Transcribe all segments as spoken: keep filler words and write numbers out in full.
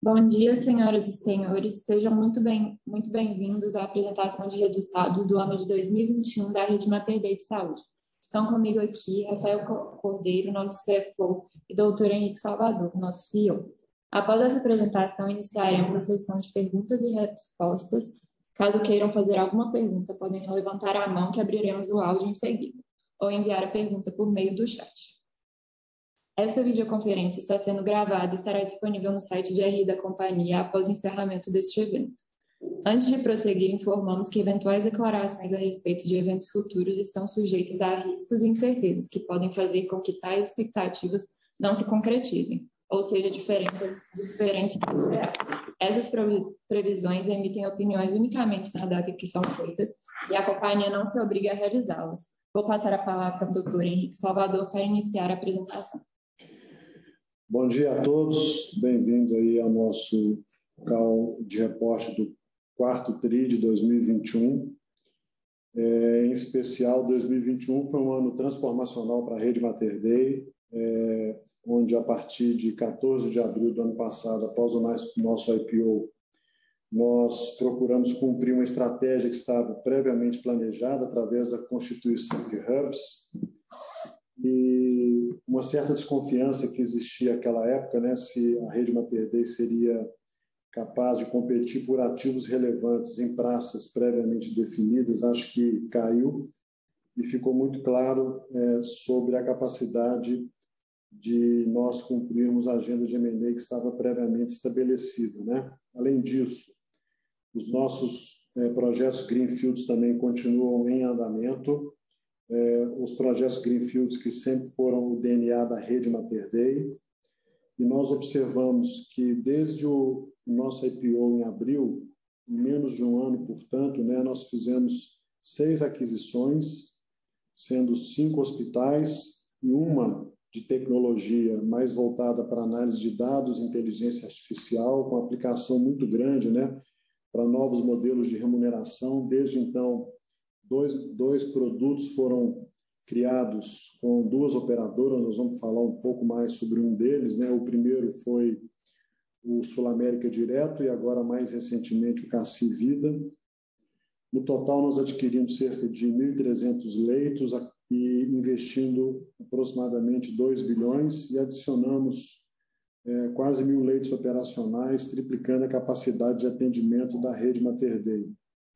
Bom dia, senhoras e senhores. Sejam muito bem, muito bem-vindos à apresentação de resultados do ano de dois mil e vinte e um da Rede Mater Dei de Saúde. Estão comigo aqui Rafael Cordeiro, nosso C F O, e doutor Henrique Salvador, nosso C E O. Após essa apresentação, iniciaremos a sessão de perguntas e respostas. Caso queiram fazer alguma pergunta, podem levantar a mão que abriremos o áudio em seguida, ou enviar a pergunta por meio do chat. Esta videoconferência está sendo gravada e estará disponível no site de R I da companhia após o encerramento deste evento. Antes de prosseguir, informamos que eventuais declarações a respeito de eventos futuros estão sujeitas a riscos e incertezas que podem fazer com que tais expectativas não se concretizem, ou seja, diferentes, diferentes do real. Essas previsões emitem opiniões unicamente na data que são feitas e a companhia não se obriga a realizá-las. Vou passar a palavra para o doutor Henrique Salvador para iniciar a apresentação. Bom dia a todos, bem-vindo aí ao nosso call de reporte do quarto tri de dois mil e vinte e um. É, em especial, dois mil e vinte e um foi um ano transformacional para a Rede Mater Dei, é, onde a partir de quatorze de abril do ano passado, após o nosso I P O, nós procuramos cumprir uma estratégia que estava previamente planejada através da constituição de hubs, e uma certa desconfiança que existia naquela época, né, se a Rede Mater Dei seria capaz de competir por ativos relevantes em praças previamente definidas, acho que caiu e ficou muito claro é, sobre a capacidade de nós cumprirmos a agenda de M and A que estava previamente estabelecida, né? Além disso, os nossos é, projetos Greenfields também continuam em andamento. É, os projetos Greenfields que sempre foram o D N A da Rede Mater Dei, e nós observamos que desde o nosso I P O em abril, em menos de um ano, portanto, né, nós fizemos seis aquisições, sendo cinco hospitais e uma de tecnologia mais voltada para análise de dados e inteligência artificial, com aplicação muito grande, né, para novos modelos de remuneração. Desde então, Dois, dois produtos foram criados com duas operadoras, nós vamos falar um pouco mais sobre um deles, né? O primeiro foi o Sul América Direto e agora, mais recentemente, o Cassi Vida. No total, nós adquirimos cerca de mil e trezentos leitos e investindo aproximadamente dois bilhões e adicionamos é, quase mil leitos operacionais, triplicando a capacidade de atendimento da Rede Mater Dei.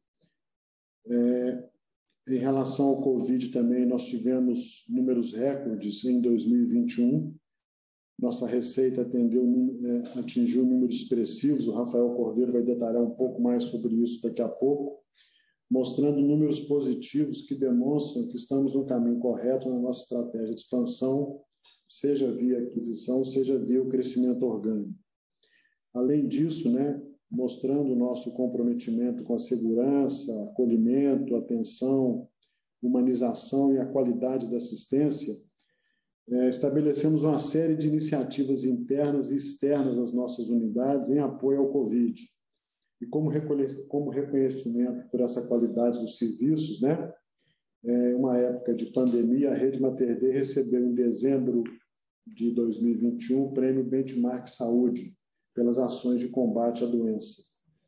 É, Em relação ao Covid também, nós tivemos números recordes em dois mil e vinte e um. Nossa receita atendeu, é, atingiu números expressivos. O Rafael Cordeiro vai detalhar um pouco mais sobre isso daqui a pouco, mostrando números positivos que demonstram que estamos no caminho correto na nossa estratégia de expansão, seja via aquisição, seja via o crescimento orgânico. Além disso, né, mostrando o nosso comprometimento com a segurança, acolhimento, atenção, humanização e a qualidade da assistência, é, estabelecemos uma série de iniciativas internas e externas das nossas unidades em apoio ao Covid. E como, como reconhecimento por essa qualidade dos serviços, né, é, uma época de pandemia, a Rede Mater Dei recebeu em dezembro de dois mil e vinte e um o prêmio Benchmark Saúde, pelas ações de combate à doença.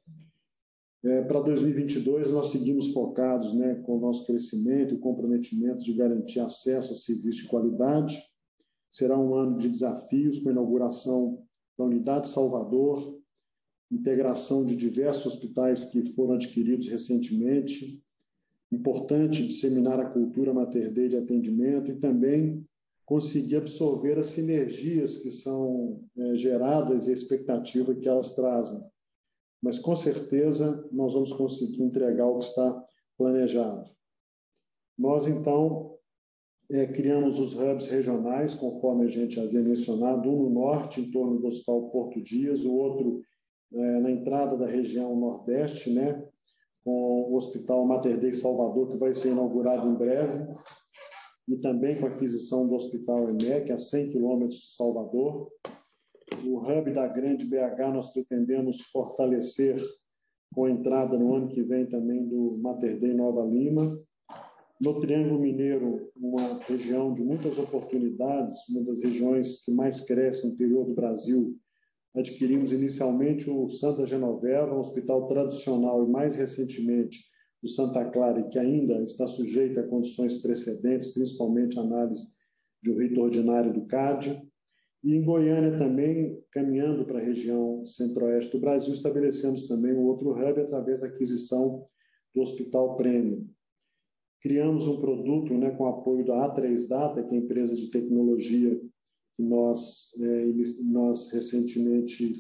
É, para dois mil e vinte e dois, nós seguimos focados, né, com o nosso crescimento e comprometimento de garantir acesso a serviços de qualidade. Será um ano de desafios, com a inauguração da Unidade Salvador, integração de diversos hospitais que foram adquiridos recentemente. Importante disseminar a cultura Mater Dei de atendimento e também conseguir absorver as sinergias que são é, geradas e a expectativa que elas trazem. Mas, com certeza, nós vamos conseguir entregar o que está planejado. Nós, então, é, criamos os hubs regionais, conforme a gente havia mencionado, um no norte, em torno do Hospital Porto Dias, o outro é, na entrada da região nordeste, né, com o Hospital Mater Dei Salvador, que vai ser inaugurado em breve, e também com a aquisição do Hospital E M E C, a cem quilômetros de Salvador. O hub da Grande B H nós pretendemos fortalecer com a entrada no ano que vem também do Mater Dei Nova Lima. No Triângulo Mineiro, uma região de muitas oportunidades, uma das regiões que mais cresce no interior do Brasil, adquirimos inicialmente o Santa Genoveva, um hospital tradicional, e mais recentemente o Santa Clara, que ainda está sujeito a condições precedentes, principalmente a análise de um rito ordinário do C A D. E em Goiânia também, caminhando para a região centro-oeste do Brasil, estabelecemos também um outro hub através da aquisição do Hospital Premium. Criamos um produto, né, com apoio da A três Data, que é a empresa de tecnologia que nós, é, nós recentemente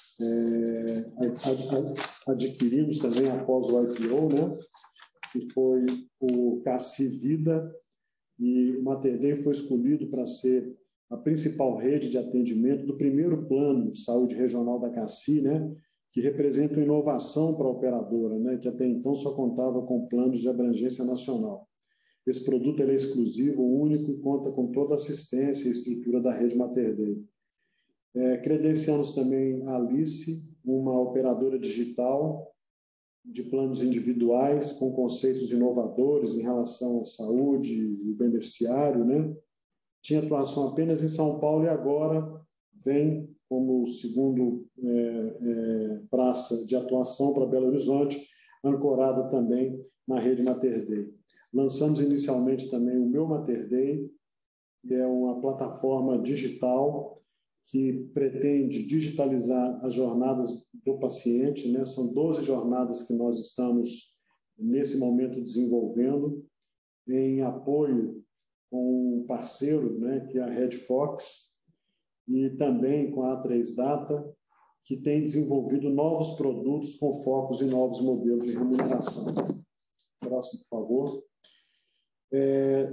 é, adquirimos também após o I P O, né, que foi o Cassi Vida, e o Mater Dei foi escolhido para ser a principal rede de atendimento do primeiro plano de saúde regional da Cassi, né, que representa uma inovação para a operadora, né, que até então só contava com planos de abrangência nacional. Esse produto ele é exclusivo, único e conta com toda a assistência e estrutura da rede Mater Dei. É, credenciamos também a Alice, uma operadora digital de planos individuais com conceitos inovadores em relação à saúde e beneficiário, né? Tinha atuação apenas em São Paulo e agora vem como segundo é, é, praça de atuação para Belo Horizonte, ancorada também na rede Mater Dei. Lançamos inicialmente também o Meu Mater Dei, que é uma plataforma digital que pretende digitalizar as jornadas do paciente, né? São doze jornadas que nós estamos, nesse momento, desenvolvendo, em apoio com um parceiro, né, que é a Red Fox, e também com a A três Data, que tem desenvolvido novos produtos com focos em novos modelos de remuneração. Próximo, por favor. É,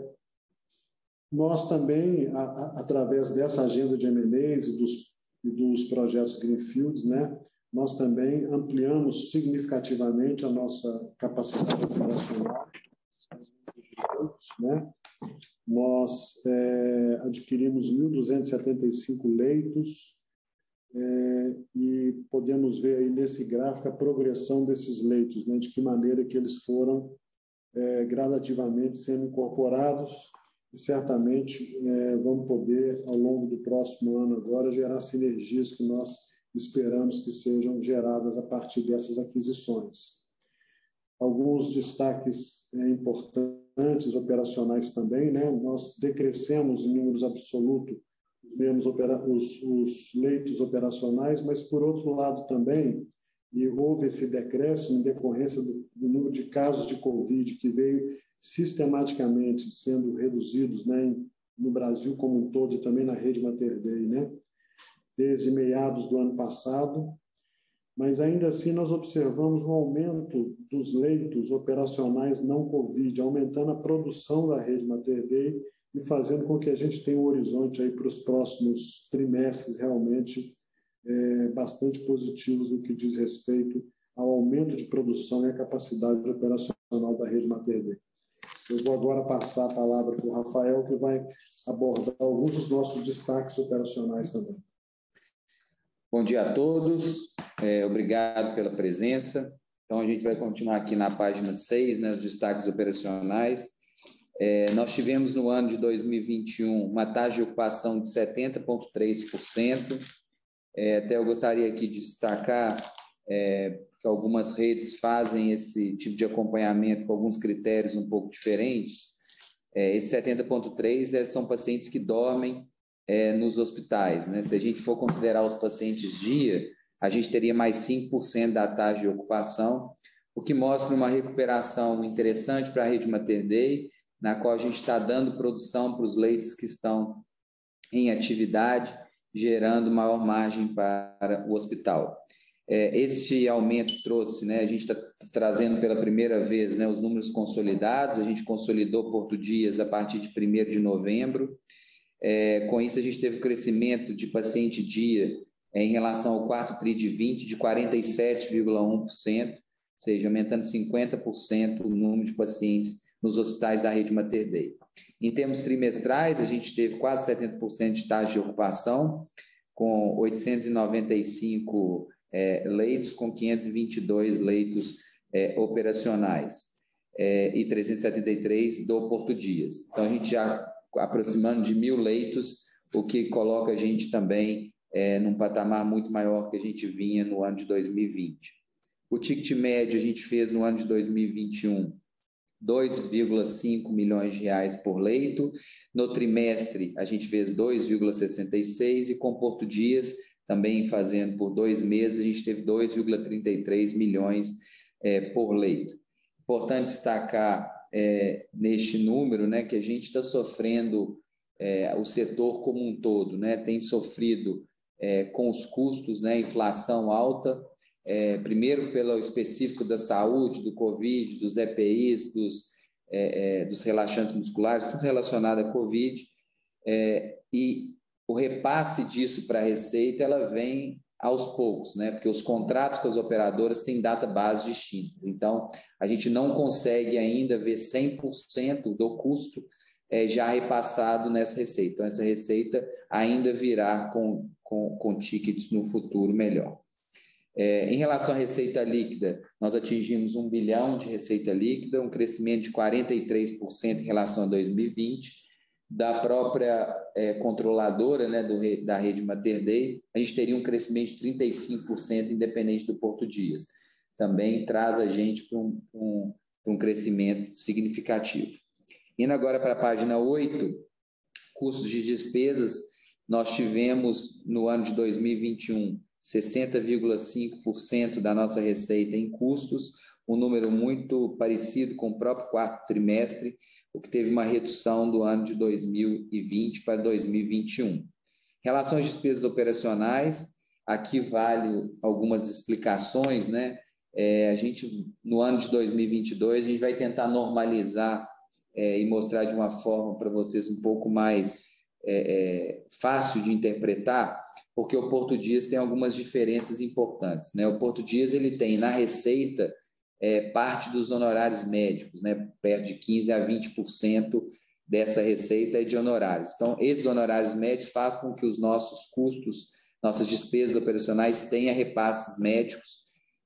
nós também, a, a, através dessa agenda de M and As e dos, e dos projetos Greenfields, né, nós também ampliamos significativamente a nossa capacidade operacional, né? Nós é, adquirimos mil duzentos e setenta e cinco leitos é, e podemos ver aí nesse gráfico a progressão desses leitos, né, de que maneira que eles foram é, gradativamente sendo incorporados e certamente é, vamos poder, ao longo do próximo ano agora, gerar sinergias que nós esperamos que sejam geradas a partir dessas aquisições. Alguns destaques é, importantes, operacionais também, né? Nós decrescemos em números absolutos os, mesmos opera os, os leitos operacionais, mas, por outro lado, também, e houve esse decréscimo em decorrência do, do número de casos de Covid que veio sistematicamente sendo reduzidos, né, no Brasil como um todo e também na rede Mater Dei, né, desde meados do ano passado. Mas, ainda assim, nós observamos um aumento dos leitos operacionais não Covid, aumentando a produção da rede Mater Dei e fazendo com que a gente tenha um horizonte aí para os próximos trimestres realmente é, bastante positivos no que diz respeito ao aumento de produção e a capacidade operacional da rede Mater Dei. Eu vou agora passar a palavra para o Rafael, que vai abordar alguns dos nossos destaques operacionais também. Bom dia a todos, é, obrigado pela presença. Então, a gente vai continuar aqui na página seis, né, os destaques operacionais. É, nós tivemos no ano de dois mil e vinte e um uma taxa de ocupação de setenta vírgula três por cento. É, até eu gostaria aqui de destacar é, que algumas redes fazem esse tipo de acompanhamento com alguns critérios um pouco diferentes. É, esse setenta vírgula três por cento é, são pacientes que dormem É, nos hospitais, né? Se a gente for considerar os pacientes dia, a gente teria mais cinco por cento da taxa de ocupação, o que mostra uma recuperação interessante para a rede Mater Dei, na qual a gente está dando produção para os leitos que estão em atividade, gerando maior margem para o hospital. É, esse aumento trouxe, né, a gente está trazendo pela primeira vez, né, os números consolidados, a gente consolidou Porto Dias a partir de primeiro de novembro. É, com isso, a gente teve crescimento de paciente dia é, em relação ao quarto tri de vinte de quarenta e sete vírgula um por cento, ou seja, aumentando cinquenta por cento o número de pacientes nos hospitais da rede Mater Dei. Em termos trimestrais, a gente teve quase setenta por cento de taxa de ocupação, com oitocentos e noventa e cinco é, leitos, com quinhentos e vinte e dois leitos é, operacionais é, e trezentos e setenta e três do Porto Dias. Então, a gente já aproximando de mil leitos, o que coloca a gente também é, num patamar muito maior que a gente vinha no ano de dois mil e vinte. O ticket médio a gente fez no ano de dois mil e vinte e um dois vírgula cinco milhões de reais por leito. No trimestre, a gente fez dois vírgula sessenta e seis e com Porto Dias, também fazendo por dois meses, a gente teve dois vírgula trinta e três milhões é, por leito. Importante destacar é, neste número, né, que a gente está sofrendo, é, o setor como um todo, né, tem sofrido é, com os custos, né, inflação alta, É, primeiro pelo específico da saúde, do Covid, dos E P Is, dos, é, é, dos relaxantes musculares, tudo relacionado à Covid, é, e o repasse disso para a Receita, ela vem aos poucos, né? Porque os contratos com as operadoras têm data base distintas, então a gente não consegue ainda ver cem por cento do custo é, já repassado nessa Receita, então essa Receita ainda virá com, com, com tickets no futuro melhor. É, em relação à receita líquida, nós atingimos um bilhão de receita líquida, um crescimento de quarenta e três por cento em relação a dois mil e vinte. Da própria é, controladora, né, do, da rede Mater Dei, a gente teria um crescimento de trinta e cinco por cento independente do Porto Dias. Também traz a gente para um, um, um crescimento significativo. Indo agora para a página oito, custos de despesas, nós tivemos no ano de dois mil e vinte e um sessenta vírgula cinco por cento da nossa receita em custos, um número muito parecido com o próprio quarto trimestre, o que teve uma redução do ano de dois mil e vinte para dois mil e vinte e um. Em relação às despesas operacionais, aqui vale algumas explicações, né? É, a gente, no ano de dois mil e vinte e dois, a gente vai tentar normalizar é, e mostrar de uma forma para vocês um pouco mais é, é, fácil de interpretar, porque o Porto Dias tem algumas diferenças importantes, né? O Porto Dias, ele tem na receita é, parte dos honorários médicos, né? Perto de quinze a vinte por cento dessa receita é de honorários. Então, esses honorários médicos fazem com que os nossos custos, nossas despesas operacionais tenham repasses médicos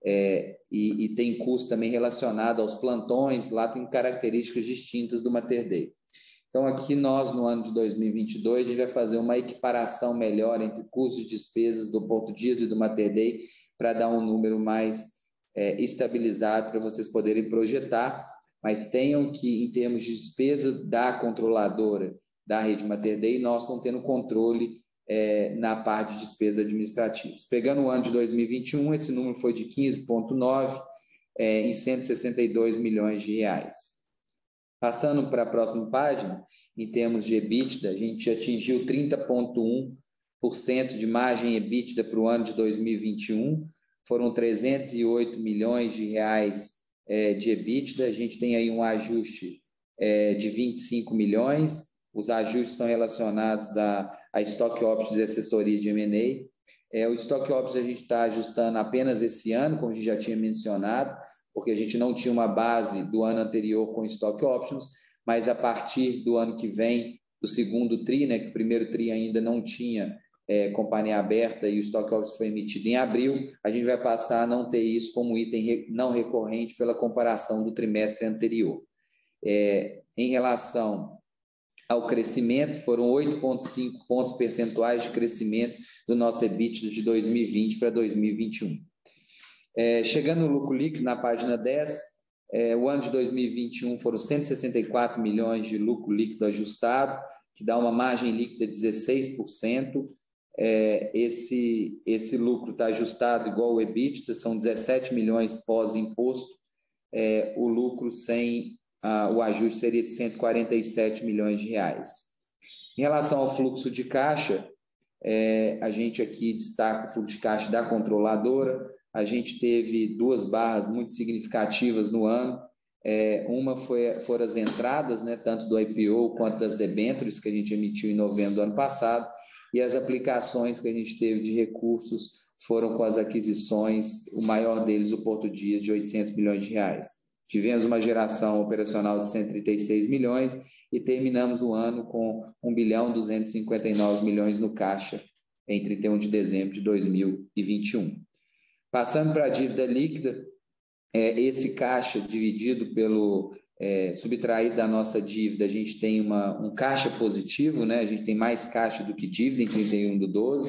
é, e, e tem custo também relacionado aos plantões, lá tem características distintas do Mater Dei. Então, aqui nós, no ano de dois mil e vinte e dois, a gente vai fazer uma equiparação melhor entre custos e despesas do Porto Dias e do Mater Dei para dar um número mais é, estabilizado para vocês poderem projetar, mas tenham que, em termos de despesa da controladora da rede Mater Dei, nós estamos tendo controle é, na parte de despesas administrativas. Pegando o ano de dois mil e vinte e um, esse número foi de quinze vírgula nove é, em cento e sessenta e dois milhões de reais. Passando para a próxima página, em termos de EBITDA, a gente atingiu trinta vírgula um por cento de margem EBITDA para o ano de dois mil e vinte e um, foram trezentos e oito milhões de reais é, de EBITDA, a gente tem aí um ajuste é, de vinte e cinco milhões, os ajustes são relacionados a, a Stock Options e assessoria de M and A. É, o Stock Options a gente está ajustando apenas esse ano, como a gente já tinha mencionado, porque a gente não tinha uma base do ano anterior com Stock Options, mas a partir do ano que vem, do segundo tri, né, que o primeiro tri ainda não tinha é, companhia aberta e o Stock Options foi emitido em abril, a gente vai passar a não ter isso como item re, não recorrente pela comparação do trimestre anterior. É, em relação ao crescimento, foram oito vírgula cinco pontos percentuais de crescimento do nosso EBITDA de dois mil e vinte para dois mil e vinte e um. É, chegando no lucro líquido, na página dez, é, o ano de dois mil e vinte e um foram cento e sessenta e quatro milhões de lucro líquido ajustado, que dá uma margem líquida de dezesseis por cento. É, esse, esse lucro está ajustado igual o EBITDA, são dezessete milhões pós-imposto. É, o lucro sem ah, o ajuste seria de cento e quarenta e sete milhões de reais. Em relação ao fluxo de caixa, é, a gente aqui destaca o fluxo de caixa da controladora. A gente teve duas barras muito significativas no ano. É, uma foi, foram as entradas, né, tanto do I P O quanto das debêntures que a gente emitiu em novembro do ano passado, e as aplicações que a gente teve de recursos foram com as aquisições, o maior deles, o Porto Dias, de oitocentos milhões de reais. Tivemos uma geração operacional de cento e trinta e seis milhões e terminamos o ano com um bilhão duzentos e cinquenta e nove milhões no caixa em trinta e um de dezembro de dois mil e vinte e um. Passando para a dívida líquida, é, esse caixa dividido pelo é, subtraído da nossa dívida, a gente tem uma, um caixa positivo, né? A gente tem mais caixa do que dívida em trinta e um do doze.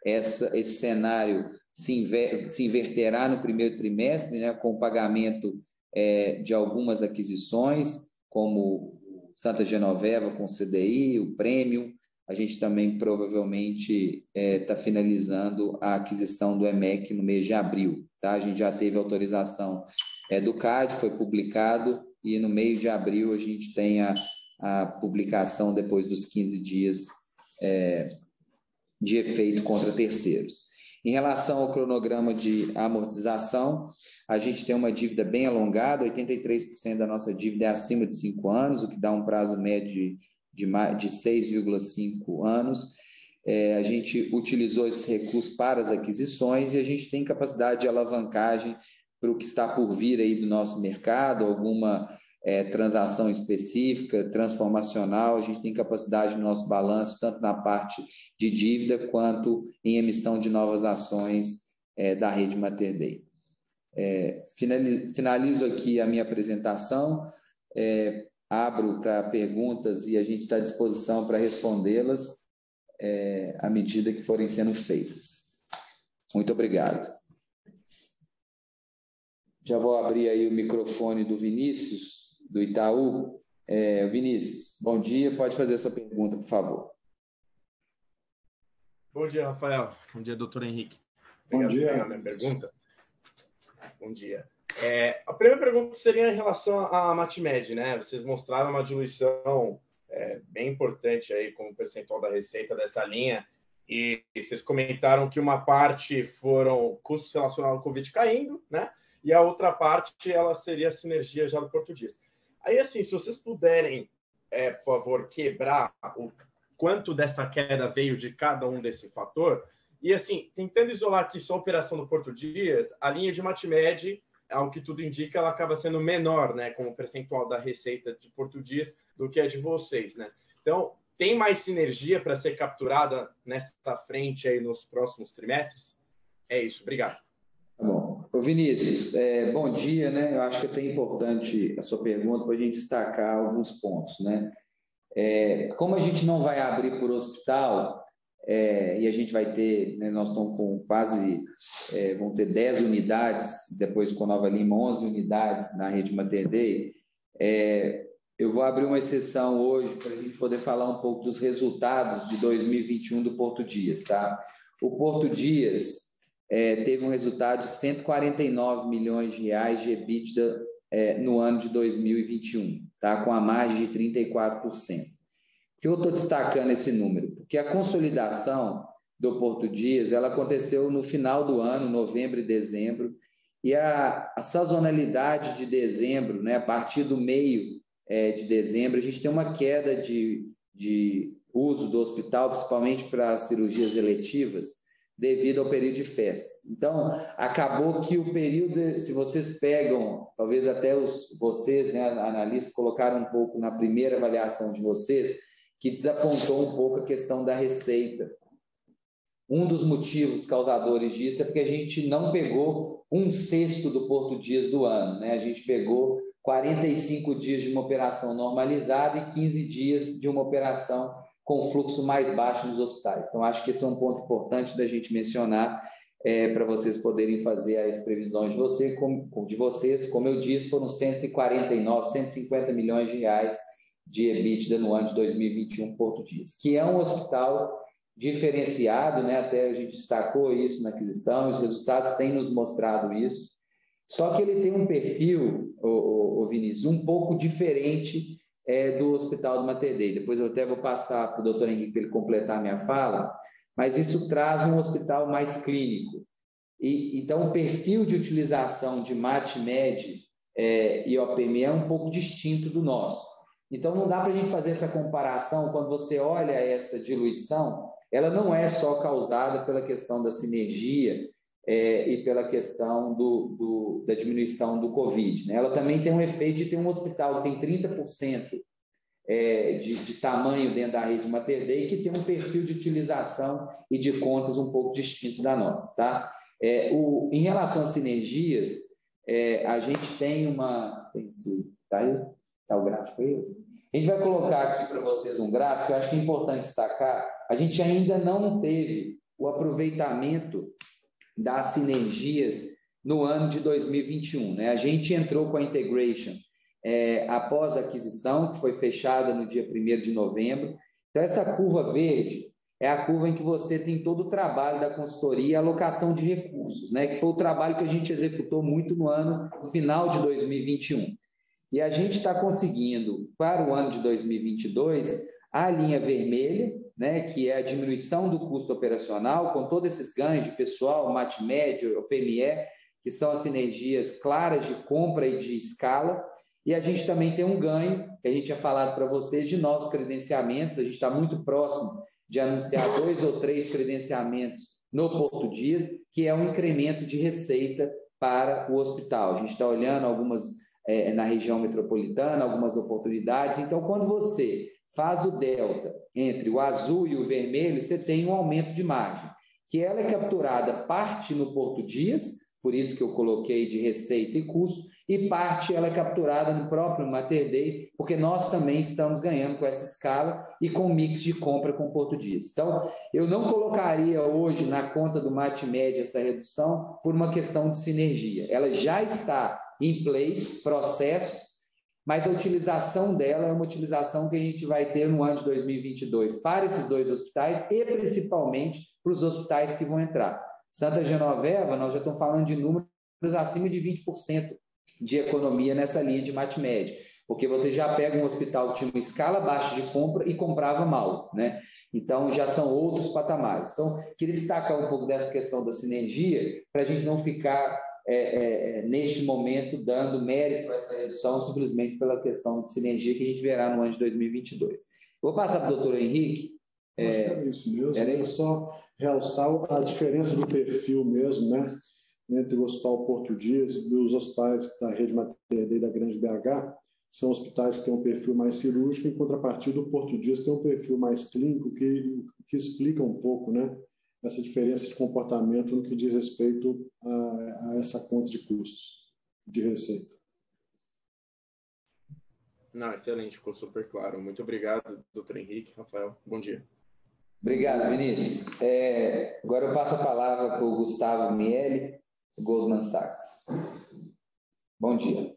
essa, esse cenário se, inver, se inverterá no primeiro trimestre, né, com o pagamento é, de algumas aquisições, como Santa Genoveva com C D I, o Premium. A gente também provavelmente está é, finalizando a aquisição do E M E C no mês de abril. Tá? A gente já teve autorização é, do C A D, foi publicado, e no meio de abril a gente tem a, a publicação depois dos quinze dias é, de efeito contra terceiros. Em relação ao cronograma de amortização, a gente tem uma dívida bem alongada, oitenta e três por cento da nossa dívida é acima de cinco anos, o que dá um prazo médio de, de seis vírgula cinco anos. É, a gente utilizou esse recurso para as aquisições e a gente tem capacidade de alavancagem para o que está por vir aí do nosso mercado, alguma é, transação específica, transformacional. A gente tem capacidade no nosso balanço, tanto na parte de dívida, quanto em emissão de novas ações é, da rede Mater Dei. É, finalizo, finalizo aqui a minha apresentação, é, abro para perguntas e a gente está à disposição para respondê-las é, à medida que forem sendo feitas. Muito obrigado. Já vou abrir aí o microfone do Vinícius, do Itaú. É, Vinícius, bom dia, pode fazer a sua pergunta, por favor. Bom dia, Rafael. Bom dia, doutor Henrique. Bom Obrigado dia. por pegar a minha pergunta. Bom dia. É, a primeira pergunta seria em relação à Matmed, né? Vocês mostraram uma diluição é, bem importante aí como percentual da receita dessa linha, e, e vocês comentaram que uma parte foram custos relacionados ao Covid caindo, né? E a outra parte, ela seria a sinergia já do Porto Dias. Aí, assim, se vocês puderem, é, por favor, quebrar o quanto dessa queda veio de cada um desse fator, e, assim, tentando isolar aqui só a operação do Porto Dias, a linha de Matmed, ao que tudo indica, ela acaba sendo menor, né, como percentual da receita de Porto Dias do que a de vocês, né? Então, tem mais sinergia para ser capturada nessa frente aí nos próximos trimestres? É isso, obrigado. Tá bom. Ô Vinícius, é, bom dia, né? Eu acho que é até importante a sua pergunta para a gente destacar alguns pontos, né? É, como a gente não vai abrir por hospital, é, e a gente vai ter, né, nós estamos com quase, é, vão ter dez unidades, depois com Nova Lima, onze unidades na rede Mater Dei, é, eu vou abrir uma exceção hoje para a gente poder falar um pouco dos resultados de dois mil e vinte e um do Porto Dias, tá? O Porto Dias É, teve um resultado de cento e quarenta e nove milhões de reais de EBITDA é, no ano de dois mil e vinte e um, tá? Com a margem de trinta e quatro por cento. Por que eu estou destacando esse número? Porque a consolidação do Porto Dias ela aconteceu no final do ano, novembro e dezembro, e a, a sazonalidade de dezembro, né, a partir do meio é, de dezembro, a gente tem uma queda de, de uso do hospital, principalmente para cirurgias eletivas, devido ao período de festas. Então, acabou que o período, se vocês pegam, talvez até os, vocês, né, analistas, colocaram um pouco na primeira avaliação de vocês, que desapontou um pouco a questão da receita. Um dos motivos causadores disso é porque a gente não pegou um sexto do Porto Dias do ano, né? A gente pegou quarenta e cinco dias de uma operação normalizada e quinze dias de uma operação com fluxo mais baixo nos hospitais. Então, acho que esse é um ponto importante da gente mencionar é, para vocês poderem fazer as previsões de, você, como, de vocês. Como eu disse, foram cento e quarenta e nove, cento e cinquenta milhões de reais de EBITDA no ano de dois mil e vinte e um Porto Dias, que é um hospital diferenciado, né? Até a gente destacou isso na aquisição, os resultados têm nos mostrado isso, só que ele tem um perfil, o, o, o Vinícius, um pouco diferente É, do Hospital do Mater Dei. Depois eu até vou passar para o doutor Henrique para ele completar a minha fala, mas isso traz um hospital mais clínico. E, então, o perfil de utilização de Matmed é, e O P M é um pouco distinto do nosso. Então, não dá para a gente fazer essa comparação. Quando você olha essa diluição, ela não é só causada pela questão da sinergia É, e pela questão do, do, da diminuição do Covid, né? Ela também tem um efeito de ter um hospital que tem trinta por cento é, de, de tamanho dentro da rede Mater Dei, que tem um perfil de utilização e de contas um pouco distinto da nossa, tá? É, o, em relação às sinergias, é, a gente tem uma... Tem esse, tá aí? Tá o gráfico aí? A gente vai colocar aqui para vocês um gráfico, eu acho que é importante destacar, a gente ainda não teve o aproveitamento das sinergias no ano de dois mil e vinte e um. Né? A gente entrou com a integration é, após a aquisição, que foi fechada no dia primeiro de novembro. Então, essa curva verde é a curva em que você tem todo o trabalho da consultoria e alocação de recursos, né? Que foi o trabalho que a gente executou muito no ano, no final de dois mil e vinte e um. E a gente está conseguindo, para o ano de dois mil e vinte e dois, a linha vermelha, né? Que é a diminuição do custo operacional, com todos esses ganhos de pessoal, MatMed, o P M E, que são as sinergias claras de compra e de escala. E a gente também tem um ganho, que a gente tinha falado para vocês, de novos credenciamentos. A gente está muito próximo de anunciar dois ou três credenciamentos no Porto Dias, que é um incremento de receita para o hospital. A gente está olhando algumas é, na região metropolitana, algumas oportunidades. Então, quando você faz o delta entre o azul e o vermelho, você tem um aumento de margem, que ela é capturada parte no Porto Dias, por isso que eu coloquei de receita e custo, e parte ela é capturada no próprio Mater Dei, porque nós também estamos ganhando com essa escala e com o mix de compra com Porto Dias. Então, eu não colocaria hoje na conta do MatMed essa redução por uma questão de sinergia. Ela já está em place, processos, mas a utilização dela é uma utilização que a gente vai ter no ano de dois mil e vinte e dois para esses dois hospitais e principalmente para os hospitais que vão entrar. Santa Genoveva, nós já estamos falando de números acima de vinte por cento de economia nessa linha de MatMed, porque você já pega um hospital que tinha uma escala baixa de compra e comprava mal, né? Então, já são outros patamares. Então, queria destacar um pouco dessa questão da sinergia, para a gente não ficar, é, é, neste momento, dando mérito a essa redução, simplesmente pela questão de sinergia que a gente verá no ano de dois mil e vinte e dois. Vou passar para o doutor Henrique. Acho é, que era isso mesmo, era era só realçar a diferença do perfil mesmo, né? Entre o Hospital Porto Dias e os hospitais da Rede Mater Dei da Grande B H, são hospitais que têm um perfil mais cirúrgico, em contrapartida, o Porto Dias tem um perfil mais clínico, que, que explica um pouco, né, essa diferença de comportamento no que diz respeito a, a essa conta de custos de receita. Não, excelente, ficou super claro. Muito obrigado, doutor Henrique, Rafael. Bom dia. Obrigado, Vinícius. É, agora eu passo a palavra para o Gustavo Miele, Goldman Sachs. Bom dia.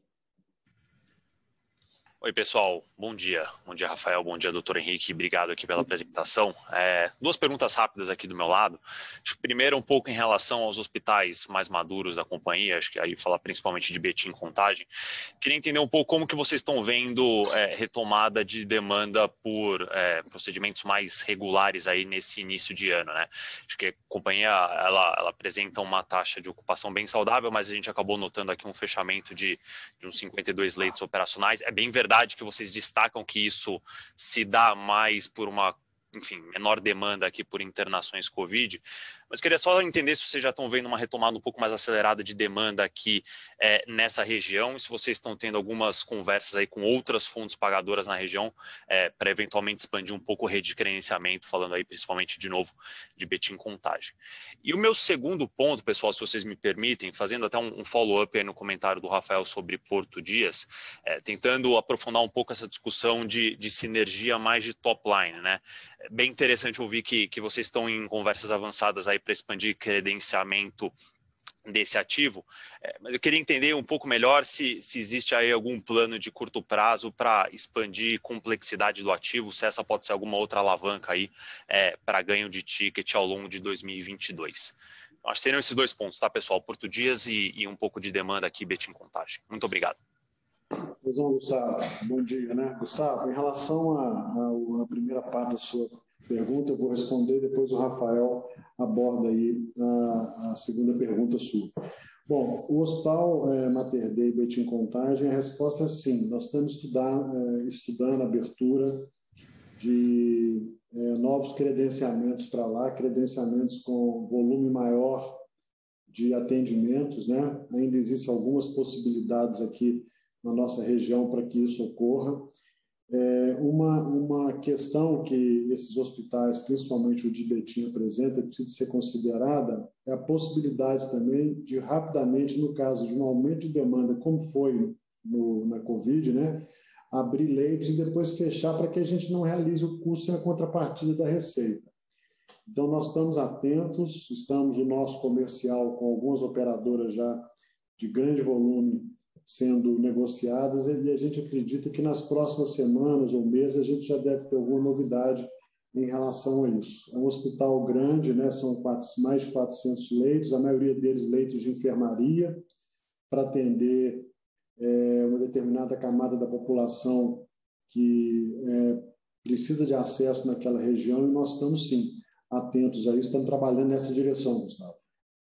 Oi, pessoal. Bom dia. Bom dia, Rafael. Bom dia, doutor Henrique. Obrigado aqui pela apresentação. É, duas perguntas rápidas aqui do meu lado. Acho que primeiro um pouco em relação aos hospitais mais maduros da companhia, acho que aí falar principalmente de Betim Contagem. Queria entender um pouco como que vocês estão vendo é, retomada de demanda por é, procedimentos mais regulares aí nesse início de ano, né? Acho que a companhia, ela, ela apresenta uma taxa de ocupação bem saudável, mas a gente acabou notando aqui um fechamento de, de uns cinquenta e dois leitos operacionais. É bem verdade que vocês destacam que isso se dá mais por uma, enfim, menor demanda aqui por internações Covid, mas queria só entender se vocês já estão vendo uma retomada um pouco mais acelerada de demanda aqui é, nessa região, e se vocês estão tendo algumas conversas aí com outras fontes pagadoras na região é, para eventualmente expandir um pouco a rede de credenciamento, falando aí principalmente de novo de Betim Contagem. E o meu segundo ponto, pessoal, se vocês me permitem, fazendo até um, um follow-up aí no comentário do Rafael sobre Porto Dias, é, tentando aprofundar um pouco essa discussão de, de sinergia mais de top line, né? É bem interessante ouvir que, que vocês estão em conversas avançadas aí para expandir credenciamento desse ativo, é, mas eu queria entender um pouco melhor se, se existe aí algum plano de curto prazo para expandir complexidade do ativo, se essa pode ser alguma outra alavanca aí é, para ganho de ticket ao longo de dois mil e vinte e dois. Então, acho que seriam esses dois pontos, tá, pessoal? Porto Dias e, e um pouco de demanda aqui, Betim Contagem. Muito obrigado. Pois não, Gustavo. Bom dia, né? Gustavo, em relação à primeira parte da sua pergunta, eu vou responder, depois o Rafael aborda aí a, a segunda pergunta sua. Bom, o Hospital é, Mater Dei Betim Contagem, a resposta é sim. Nós estamos estudando, é, estudando a abertura de é, novos credenciamentos para lá, credenciamentos com volume maior de atendimentos, né? Ainda existem algumas possibilidades aqui na nossa região para que isso ocorra. É uma, uma questão que esses hospitais, principalmente o de Betim, apresenta, precisa ser considerada, é a possibilidade também de rapidamente, no caso de um aumento de demanda, como foi no, na Covid, né, abrir leitos e depois fechar para que a gente não realize o custo sem a contrapartida da receita. Então, nós estamos atentos, estamos o nosso comercial com algumas operadoras já de grande volume sendo negociadas, e a gente acredita que nas próximas semanas ou meses a gente já deve ter alguma novidade em relação a isso. É um hospital grande, né? São quatro, mais de quatrocentos leitos, a maioria deles leitos de enfermaria, para atender é, uma determinada camada da população que é, precisa de acesso naquela região, e nós estamos, sim, atentos a isso, estamos trabalhando nessa direção, Gustavo.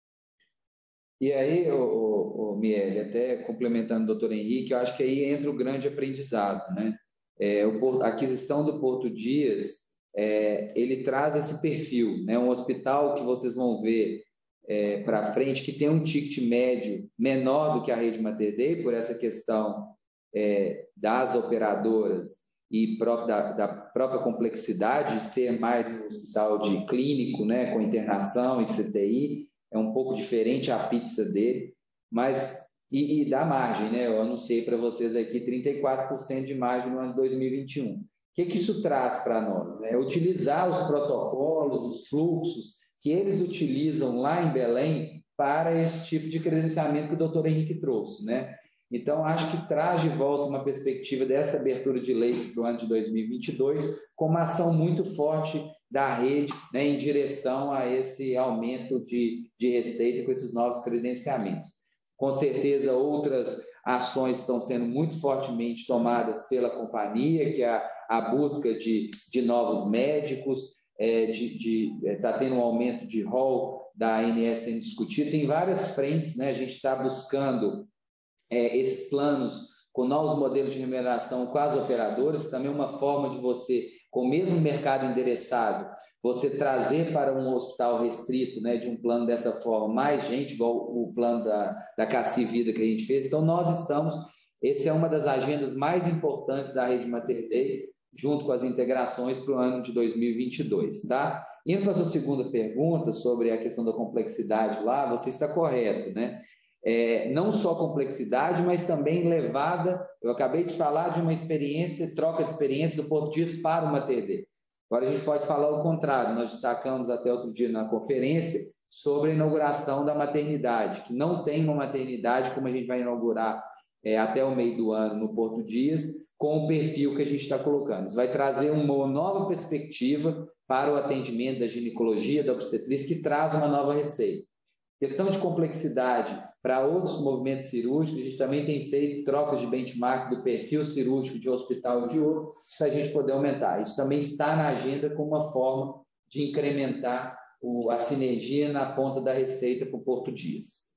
E aí, o, o, o Miele, até complementando o doutor Henrique, eu acho que aí entra o grande aprendizado, né? É, o, a aquisição do Porto Dias, é, ele traz esse perfil, né? Um hospital que vocês vão ver é, para frente, que tem um ticket médio menor do que a rede Mater Dei, por essa questão é, das operadoras e próprio, da, da própria complexidade de ser mais um hospital de clínico, né? Com internação e C T I, é um pouco diferente a pizza dele, mas e, e dá margem, né? Eu anunciei para vocês aqui trinta e quatro por cento de margem no ano de dois mil e vinte e um. O que, que isso traz para nós? É utilizar os protocolos, os fluxos que eles utilizam lá em Belém para esse tipo de credenciamento que o doutor Henrique trouxe, né? Então, acho que traz de volta uma perspectiva dessa abertura de leitos para o ano de dois mil e vinte e dois, com uma ação muito forte da rede, né, em direção a esse aumento de, de receita com esses novos credenciamentos. Com certeza, outras ações estão sendo muito fortemente tomadas pela companhia, que é a, a busca de, de novos médicos, é, de, de, está tendo um aumento de rol da A N S sendo discutido, tem várias frentes, né? A gente está buscando é, esses planos com novos modelos de remuneração com as operadoras, também uma forma de você, com o mesmo mercado endereçado, você trazer para um hospital restrito, né, de um plano dessa forma, mais gente, igual o plano da, da Cassi Vida que a gente fez. Então, nós estamos, essa é uma das agendas mais importantes da Rede Mater Dei, junto com as integrações para o ano de dois mil e vinte e dois, tá? Indo para a sua segunda pergunta sobre a questão da complexidade lá, você está correto, né? É, não só complexidade, mas também levada, eu acabei de falar de uma experiência, troca de experiência do Porto Dias para o Mater Dei. Agora a gente pode falar o contrário, nós destacamos até outro dia na conferência sobre a inauguração da maternidade, que não tem uma maternidade como a gente vai inaugurar é, até o meio do ano no Porto Dias, com o perfil que a gente está colocando. Isso vai trazer uma nova perspectiva para o atendimento da ginecologia, da obstetrícia, que traz uma nova receita. Questão de complexidade para outros movimentos cirúrgicos, a gente também tem feito trocas de benchmark do perfil cirúrgico de um hospital e de outro, para a gente poder aumentar. Isso também está na agenda como uma forma de incrementar o, a sinergia na ponta da receita para o Porto Dias.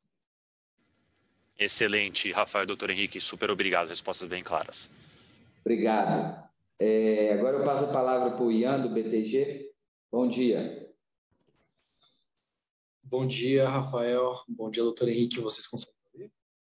Excelente, Rafael e doutor Henrique, super obrigado, respostas bem claras. Obrigado. É, agora eu passo a palavra para o Ian, do B T G. Bom dia. Bom dia, Rafael. Bom dia, doutor Henrique. Vocês conseguem ouvir?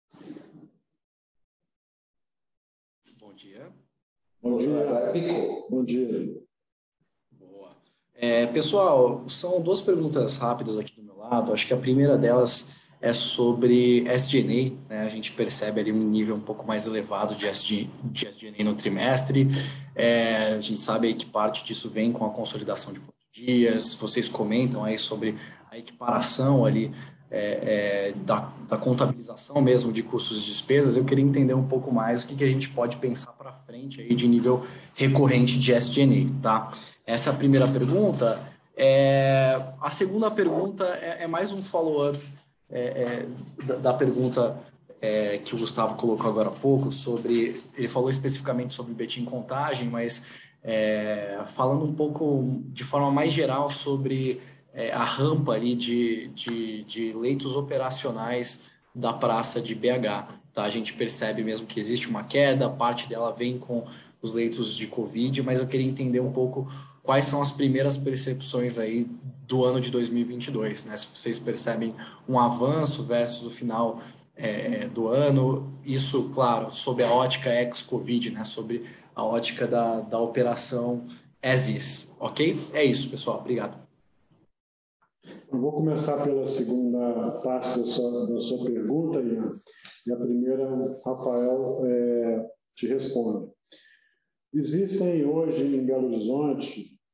Bom dia. Bom dia. Agora ficou. Bom dia. Boa. É, pessoal, são duas perguntas rápidas aqui do meu lado. Acho que a primeira delas é sobre S G and A, né? A gente percebe ali um nível um pouco mais elevado de S G and A no trimestre. É, a gente sabe aí que parte disso vem com a consolidação de Porto Dias. Vocês comentam aí sobre a equiparação ali é, é, da, da contabilização mesmo de custos e despesas. Eu queria entender um pouco mais o que, que a gente pode pensar para frente aí de nível recorrente de S G and A, tá? Essa é a primeira pergunta. É, a segunda pergunta é, é mais um follow-up é, é, da, da pergunta é, que o Gustavo colocou agora há pouco sobre, ele falou especificamente sobre Betim Contagem, mas é, falando um pouco de forma mais geral sobre É, a rampa ali de, de, de leitos operacionais da praça de B H. Tá? A gente percebe mesmo que existe uma queda, parte dela vem com os leitos de Covid, mas eu queria entender um pouco quais são as primeiras percepções aí do ano de dois mil e vinte e dois, né? Se vocês percebem um avanço versus o final é, do ano, isso, claro, sob a ótica ex-Covid, né? Sobre a ótica da, da operação as is, ok? É isso, pessoal. Obrigado. Eu vou começar pela segunda parte da sua, da sua pergunta, Ian, e a primeira, Rafael, é, te responde. Existem hoje em Belo Horizonte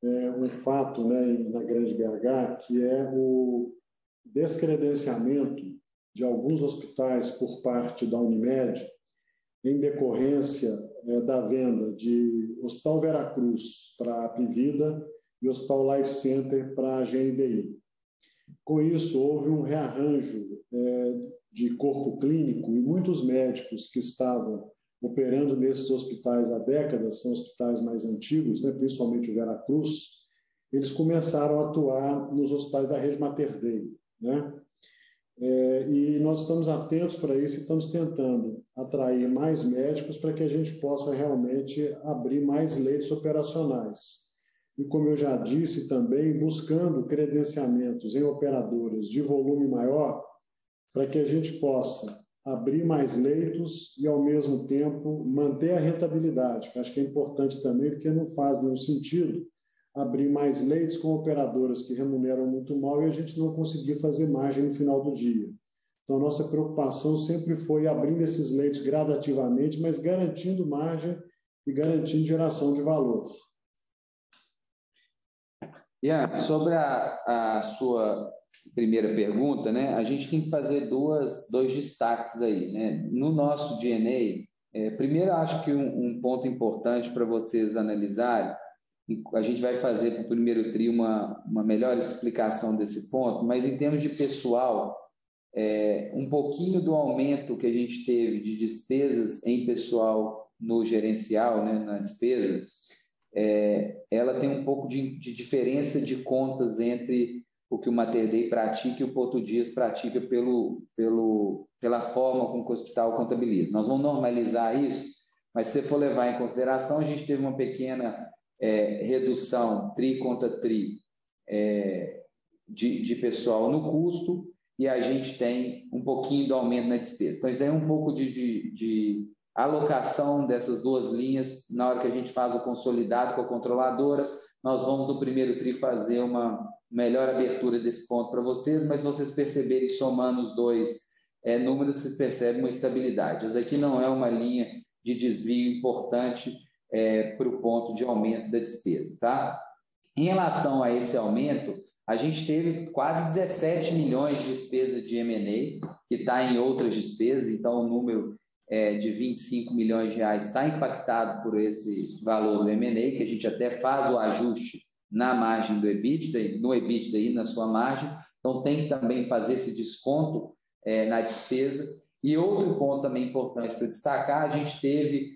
é, um fato, né, na Grande B H, que é o descredenciamento de alguns hospitais por parte da Unimed em decorrência é, da venda de Hospital Veracruz para a Apivida e Hospital Life Center para a G N D I. Com isso, houve um rearranjo é, de corpo clínico e muitos médicos que estavam operando nesses hospitais há décadas, são hospitais mais antigos, né, principalmente o Veracruz, eles começaram a atuar nos hospitais da rede Mater Dei, né? É, e nós estamos atentos para isso e estamos tentando atrair mais médicos para que a gente possa realmente abrir mais leitos operacionais. E, como eu já disse também, buscando credenciamentos em operadoras de volume maior para que a gente possa abrir mais leitos e, ao mesmo tempo, manter a rentabilidade, que acho que é importante também, porque não faz nenhum sentido abrir mais leitos com operadoras que remuneram muito mal e a gente não conseguir fazer margem no final do dia. Então, a nossa preocupação sempre foi abrindo esses leitos gradativamente, mas garantindo margem e garantindo geração de valor. Ian, sobre a, a sua primeira pergunta, né, a gente tem que fazer duas, dois destaques aí, né? No nosso D N A, é, primeiro acho que um, um ponto importante para vocês analisarem, a gente vai fazer para o primeiro tri uma, uma melhor explicação desse ponto, mas em termos de pessoal, é, um pouquinho do aumento que a gente teve de despesas em pessoal no gerencial, né, na despesa, é, ela tem um pouco de, de diferença de contas entre o que o Mater Dei pratica e o Porto Dias pratica pelo, pelo, pela forma como o hospital contabiliza. Nós vamos normalizar isso, mas se você for levar em consideração, a gente teve uma pequena É, redução tri contra tri é, de, de pessoal no custo e a gente tem um pouquinho do aumento na despesa. Então, isso daí é um pouco de, de, de alocação dessas duas linhas. Na hora que a gente faz o consolidado com a controladora, nós vamos no primeiro tri fazer uma melhor abertura desse ponto para vocês, mas se vocês perceberem, somando os dois é, números, você percebe uma estabilidade. Isso aqui não é uma linha de desvio importante É, para o ponto de aumento da despesa, tá? Em relação a esse aumento, a gente teve quase dezessete milhões de despesa de M and A, que está em outras despesas, então o número é, de vinte e cinco milhões de reais está impactado por esse valor do M and A, que a gente até faz o ajuste na margem do EBITDA, no EBITDA e na sua margem, então tem que também fazer esse desconto é, na despesa. E outro ponto também importante para destacar, a gente teve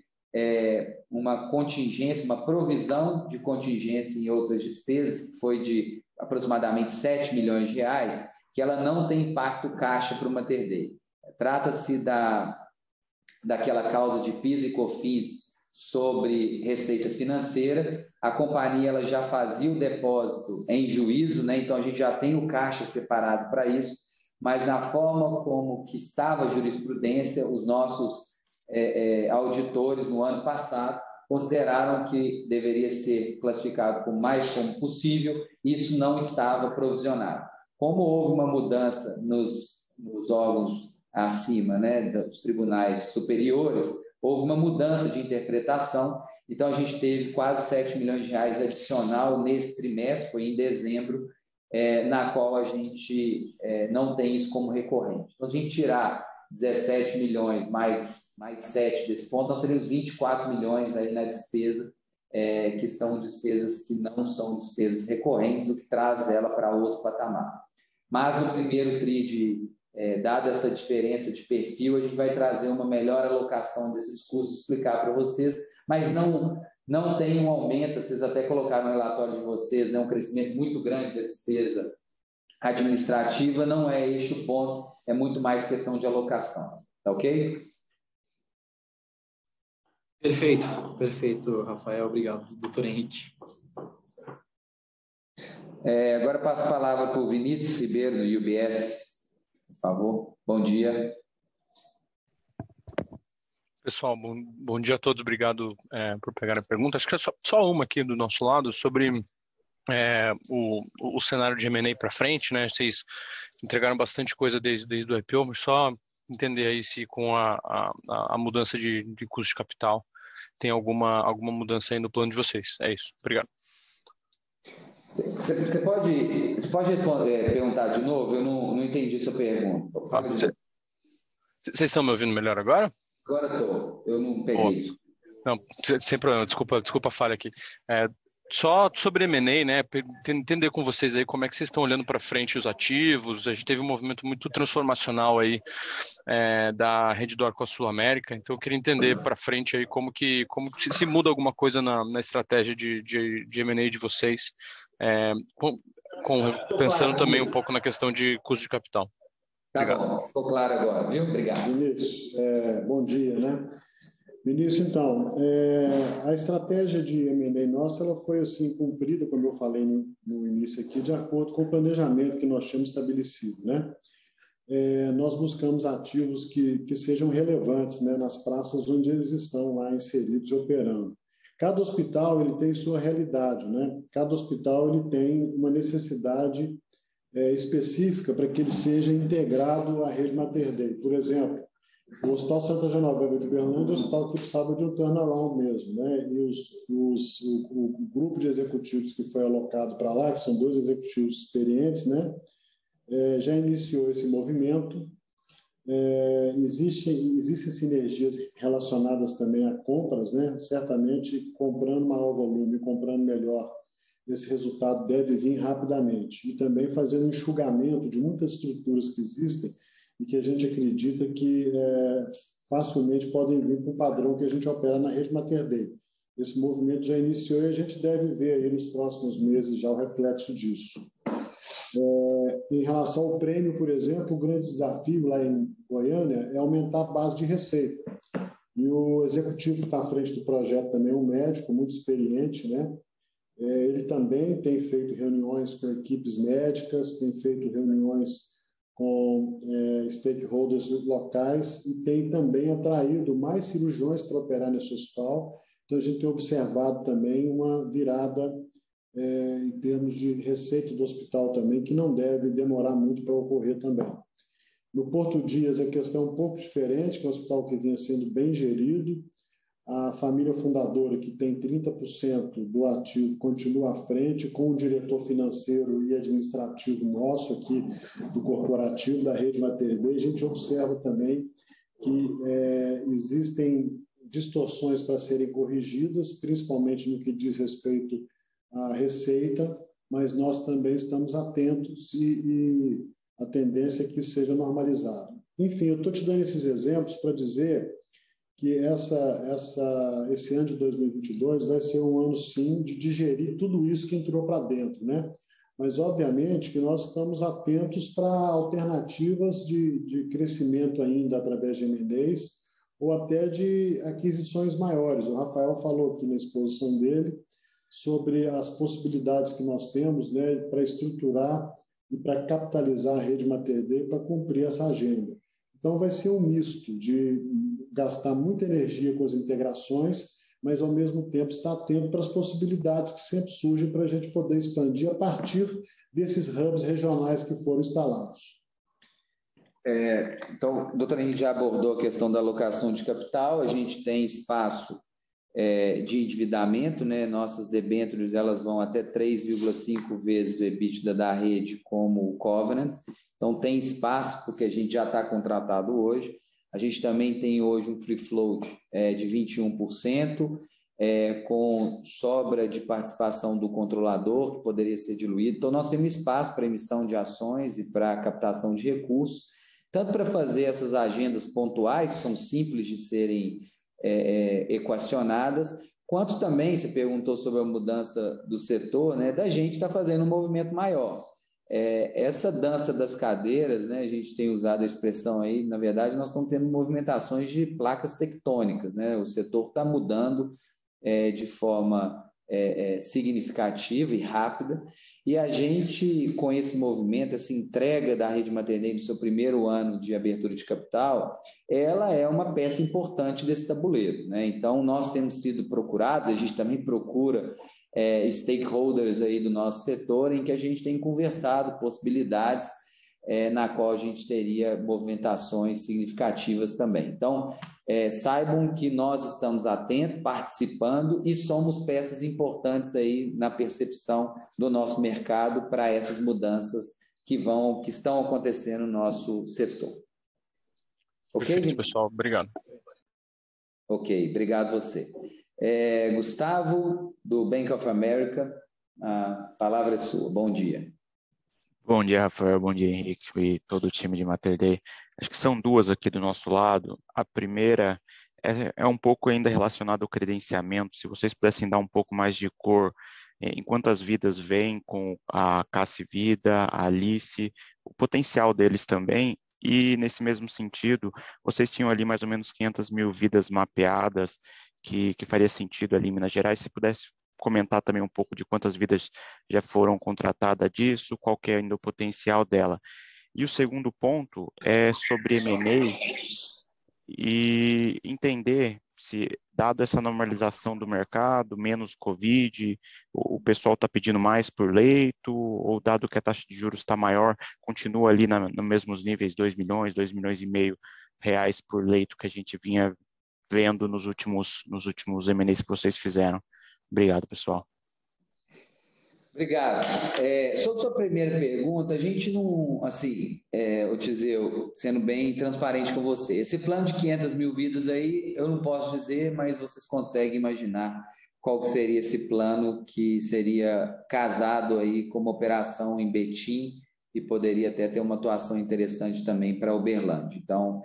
É, uma contingência, uma provisão de contingência em outras despesas, que foi de aproximadamente sete milhões de reais, que ela não tem impacto caixa para o Mater Dei. Trata-se da, daquela causa de PIS e COFINS sobre receita financeira. A companhia ela já fazia o depósito em juízo, né? Então a gente já tem o caixa separado para isso, mas na forma como que estava a jurisprudência, os nossos É, é, auditores no ano passado consideraram que deveria ser classificado como mais como possível, e isso não estava provisionado. Como houve uma mudança nos, nos órgãos acima, né, dos tribunais superiores, houve uma mudança de interpretação, então a gente teve quase sete milhões de reais adicional nesse trimestre, foi em dezembro, é, na qual a gente é, não tem isso como recorrente. Então, a gente tirar dezessete milhões mais, mais sete desse ponto, nós teríamos vinte e quatro milhões aí na despesa, é, que são despesas que não são despesas recorrentes, o que traz ela para outro patamar. Mas no primeiro tri, de, é, dada essa diferença de perfil, a gente vai trazer uma melhor alocação desses custos, explicar para vocês, mas não, não tem um aumento, vocês até colocaram no relatório de vocês, né, um crescimento muito grande da despesa administrativa, não é este o ponto, é muito mais questão de alocação, tá ok? Perfeito, perfeito, Rafael, obrigado, doutor Henrique. É, agora passo a palavra para o Vinícius Ribeiro, do U B S, por favor, bom dia. Pessoal, bom, bom dia a todos, obrigado é, por pegar a pergunta. Acho que é só, só uma aqui do nosso lado sobre É, o, o cenário de M and A para frente, né? Vocês entregaram bastante coisa desde, desde o I P O, mas só entender aí se com a, a, a mudança de, de custo de capital tem alguma, alguma mudança aí no plano de vocês. É isso. Obrigado. Você pode, você pode responder, perguntar de novo? Eu não, não entendi sua pergunta. Vocês estão me ouvindo melhor agora? Agora estou. Eu não peguei isso. Não, sem problema. Desculpa, desculpa a falha aqui. É, só sobre M and A, né? Entender com vocês aí como é que vocês estão olhando para frente os ativos. A gente teve um movimento muito transformacional aí é, da rede do Arco Sul América. Então eu queria entender para frente aí como que, como que se, se muda alguma coisa na, na estratégia de, de, de M and A de vocês, é, com, com, pensando também um pouco na questão de custo de capital. Tá bom, ficou claro agora, viu? Obrigado. Vinícius, é, bom dia, né? Vinícius, então, é, a estratégia de M and A nossa, ela foi assim cumprida, como eu falei no, no início aqui, de acordo com o planejamento que nós tínhamos estabelecido, né? É, nós buscamos ativos que, que sejam relevantes, né, nas praças onde eles estão lá inseridos e operando. Cada hospital ele tem sua realidade, né? Cada hospital ele tem uma necessidade é, específica para que ele seja integrado à rede Mater Dei. Por exemplo, o Hospital Santa Genoveva de Berlândia é um hospital que precisava de um turnaround mesmo, né? E os, os, o, o grupo de executivos que foi alocado para lá, que são dois executivos experientes, né? É, já iniciou esse movimento. É, existem, existem sinergias relacionadas também a compras, né? Certamente, comprando maior volume, comprando melhor, esse resultado deve vir rapidamente. E também fazendo um enxugamento de muitas estruturas que existem e que a gente acredita que é, facilmente podem vir para o padrão que a gente opera na rede Mater Dei. Esse movimento já iniciou e a gente deve ver aí nos próximos meses já o reflexo disso. É, em relação ao prêmio, por exemplo, o grande desafio lá em Goiânia é aumentar a base de receita. E o executivo que está à frente do projeto também é um médico muito experiente, né? É, ele também tem feito reuniões com equipes médicas, tem feito reuniões com é, stakeholders locais e tem também atraído mais cirurgiões para operar nesse hospital. Então, a gente tem observado também uma virada é, em termos de receita do hospital também, que não deve demorar muito para ocorrer também. No Porto Dias, a questão é um pouco diferente, que é um hospital que vinha sendo bem gerido. A família fundadora, que tem trinta por cento do ativo, continua à frente, com o diretor financeiro e administrativo nosso aqui, do corporativo, da rede Mater Dei. A gente observa também que é, existem distorções para serem corrigidas, principalmente no que diz respeito à receita, mas nós também estamos atentos e, e a tendência é que isso seja normalizado. Enfim, eu estou te dando esses exemplos para dizer que essa, essa, esse ano de dois mil e vinte e dois vai ser um ano, sim, de digerir tudo isso que entrou para dentro, né? Mas, obviamente, que nós estamos atentos para alternativas de, de crescimento ainda através de M and As ou até de aquisições maiores. O Rafael falou aqui na exposição dele sobre as possibilidades que nós temos, né, para estruturar e para capitalizar a rede Mater Dei para cumprir essa agenda. Então, vai ser um misto de gastar muita energia com as integrações, mas, ao mesmo tempo, estar atento para as possibilidades que sempre surgem para a gente poder expandir a partir desses hubs regionais que foram instalados. É, então, o doutor Henrique já abordou a questão da alocação de capital. A gente tem espaço é, de endividamento, né? Nossas debêntures elas vão até três vírgula cinco vezes o EBITDA da rede como o covenant. Então, tem espaço, porque a gente já está contratado hoje. A gente também tem hoje um free float é, de vinte e um por cento, é, com sobra de participação do controlador, que poderia ser diluído. Então, nós temos espaço para emissão de ações e para captação de recursos, tanto para fazer essas agendas pontuais, que são simples de serem é, é, equacionadas, quanto também, você perguntou sobre a mudança do setor, né, da gente estar tá fazendo um movimento maior. É, essa dança das cadeiras, né, a gente tem usado a expressão aí, na verdade, nós estamos tendo movimentações de placas tectônicas, né? O setor está mudando é, de forma é, é, significativa e rápida, e a gente, com esse movimento, essa entrega da rede Mater Dei no seu primeiro ano de abertura de capital, ela é uma peça importante desse tabuleiro, né? Então, nós temos sido procurados, a gente também procura É, stakeholders aí do nosso setor, em que a gente tem conversado possibilidades é, na qual a gente teria movimentações significativas também. Então, é, saibam que nós estamos atentos, participando e somos peças importantes aí na percepção do nosso mercado para essas mudanças que vão, que estão acontecendo no nosso setor. Ok? Perfeito, pessoal. Obrigado. Ok, obrigado você. É, Gustavo, do Bank of America, a palavra é sua. Bom dia. Bom dia, Rafael. Bom dia, Henrique e todo o time de Mater Dei. Acho que são duas aqui do nosso lado. A primeira é, é um pouco ainda relacionada ao credenciamento. Se vocês pudessem dar um pouco mais de cor em quantas vidas vêm com a Cassi Vida, a Alice, o potencial deles também. E, nesse mesmo sentido, vocês tinham ali mais ou menos quinhentas mil vidas mapeadas, que, que faria sentido ali em Minas Gerais. Se pudesse comentar também um pouco de quantas vidas já foram contratadas disso, qual que é ainda o potencial dela. E o segundo ponto é sobre M and As e entender se, dado essa normalização do mercado, menos Covid, o pessoal está pedindo mais por leito, ou dado que a taxa de juros está maior, continua ali na, nos mesmos níveis, dois milhões, dois milhões e meio reais por leito que a gente vinha vendo nos últimos, nos últimos M and As que vocês fizeram. Obrigado, pessoal. Obrigado. É, sobre a sua primeira pergunta, a gente não, assim, é, eu te dizer, sendo bem transparente com você, esse plano de quinhentas mil vidas aí, eu não posso dizer, mas vocês conseguem imaginar qual que seria esse plano que seria casado aí com uma operação em Betim e poderia até ter uma atuação interessante também para Uberlândia. Então,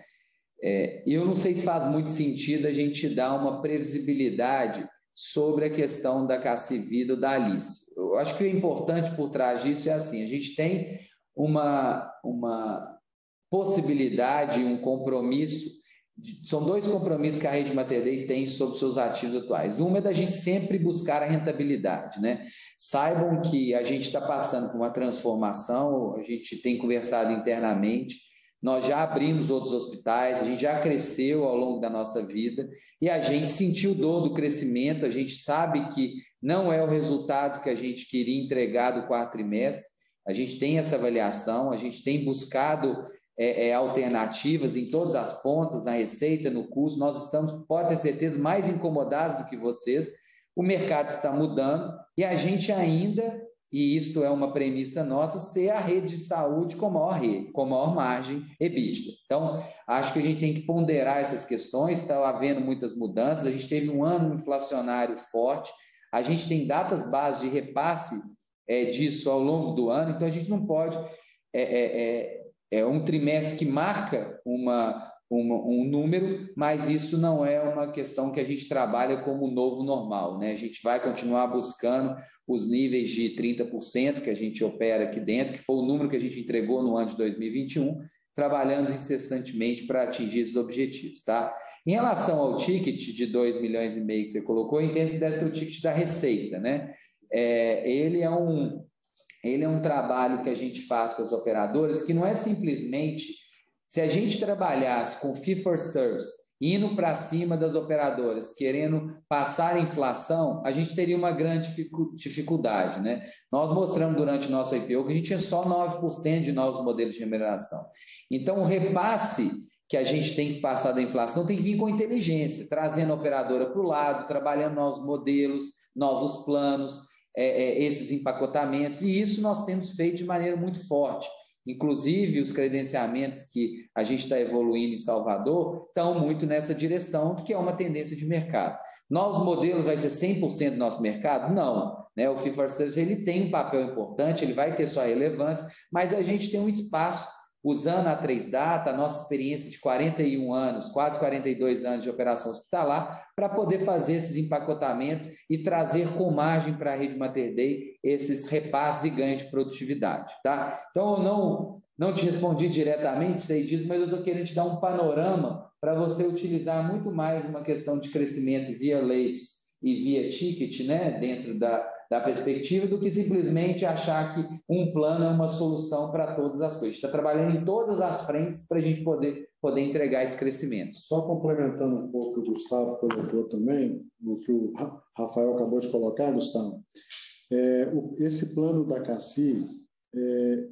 é, eu não sei se faz muito sentido a gente dar uma previsibilidade sobre a questão da Cassi Vida ou da Alice. Eu acho que o importante por trás disso é assim, a gente tem uma, uma possibilidade, um compromisso, de, são dois compromissos que a Rede Mater Dei tem sobre seus ativos atuais. Uma é da gente sempre buscar a rentabilidade, né? Saibam que a gente está passando por uma transformação, a gente tem conversado internamente, nós já abrimos outros hospitais, a gente já cresceu ao longo da nossa vida e a gente sentiu dor do crescimento, a gente sabe que não é o resultado que a gente queria entregar do quarto trimestre, a gente tem essa avaliação, a gente tem buscado é, é, alternativas em todas as pontas, na receita, no custo, nós estamos, pode ter certeza, mais incomodados do que vocês, o mercado está mudando e a gente ainda... e isto é uma premissa nossa, ser a rede de saúde com maior rede, com maior margem EBITDA. Então, acho que a gente tem que ponderar essas questões, está havendo muitas mudanças, a gente teve um ano inflacionário forte, a gente tem datas bases de repasse é, disso ao longo do ano, então a gente não pode... É, é, é um trimestre que marca uma... Uma, um número, mas isso não é uma questão que a gente trabalha como novo normal, né? A gente vai continuar buscando os níveis de trinta por cento que a gente opera aqui dentro, que foi o número que a gente entregou no ano de dois mil e vinte e um, trabalhando incessantemente para atingir esses objetivos, tá? Em relação ao ticket de dois milhões e meio que você colocou, eu entendo que deve ser o ticket da receita, né? É, ele é um, ele é um trabalho que a gente faz com as operadoras que não é simplesmente... Se a gente trabalhasse com fee for service, indo para cima das operadoras, querendo passar a inflação, a gente teria uma grande dificuldade, né? Nós mostramos durante o nosso I P O que a gente tinha só nove por cento de novos modelos de remuneração. Então, o repasse que a gente tem que passar da inflação tem que vir com inteligência, trazendo a operadora para o lado, trabalhando novos modelos, novos planos, é, é, esses empacotamentos, e isso nós temos feito de maneira muito forte. Inclusive, os credenciamentos que a gente está evoluindo em Salvador estão muito nessa direção, que é uma tendência de mercado. Novos modelos vai ser cem por cento do nosso mercado? Não. Né? O Fee for Service ele tem um papel importante, ele vai ter sua relevância, mas a gente tem um espaço, usando a três data, a nossa experiência de quarenta e um anos, quase quarenta e dois anos de operação hospitalar, para poder fazer esses empacotamentos e trazer com margem para a Rede Mater Dei esses repasses e ganhos de produtividade. Tá? Então, eu não, não te respondi diretamente, sei disso, mas eu estou querendo te dar um panorama para você utilizar muito mais uma questão de crescimento via leitos e via ticket, né, dentro da, da perspectiva, do que simplesmente achar que um plano é uma solução para todas as coisas. A gente está trabalhando em todas as frentes para a gente poder, poder entregar esse crescimento. Só complementando um pouco o que o Gustavo colocou também, o que o Rafael acabou de colocar, Gustavo, é, o, esse plano da Cassi, é,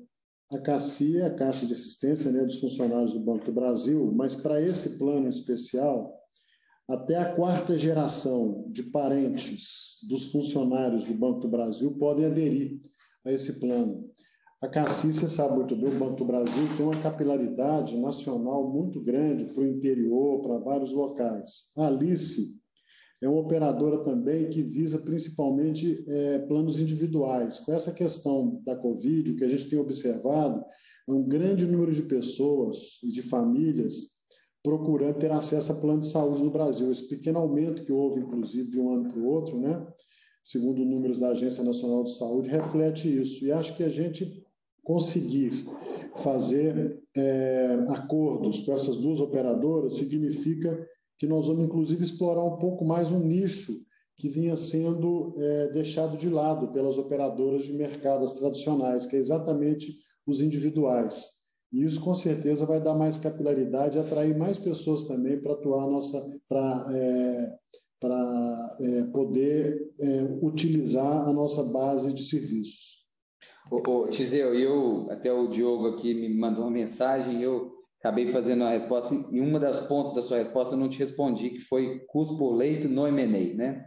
A CACI é a Caixa de Assistência, né, dos Funcionários do Banco do Brasil, mas para esse plano especial, até a quarta geração de parentes dos funcionários do Banco do Brasil podem aderir a esse plano. A CACI, você sabe muito bem, o Banco do Brasil tem uma capilaridade nacional muito grande para o interior, para vários locais. A Alice é uma operadora também que visa principalmente é, planos individuais. Com essa questão da Covid, o que a gente tem observado é um grande número de pessoas e de famílias procurando ter acesso a plano de saúde no Brasil. Esse pequeno aumento que houve, inclusive, de um ano para o outro, né, segundo números da Agência Nacional de Saúde, reflete isso. E acho que a gente conseguir fazer é, acordos com essas duas operadoras significa que nós vamos, inclusive, explorar um pouco mais um nicho que vinha sendo é, deixado de lado pelas operadoras de mercados tradicionais, que é exatamente os individuais. E isso, com certeza, vai dar mais capilaridade e atrair mais pessoas também para atuar nossa, para é, para é, poder é, utilizar a nossa base de serviços. Ô, ô, Tiseu, eu, até o Diogo aqui me mandou uma mensagem, eu acabei fazendo a resposta, e uma das pontas da sua resposta eu não te respondi, que foi custo por leito no M and A, né?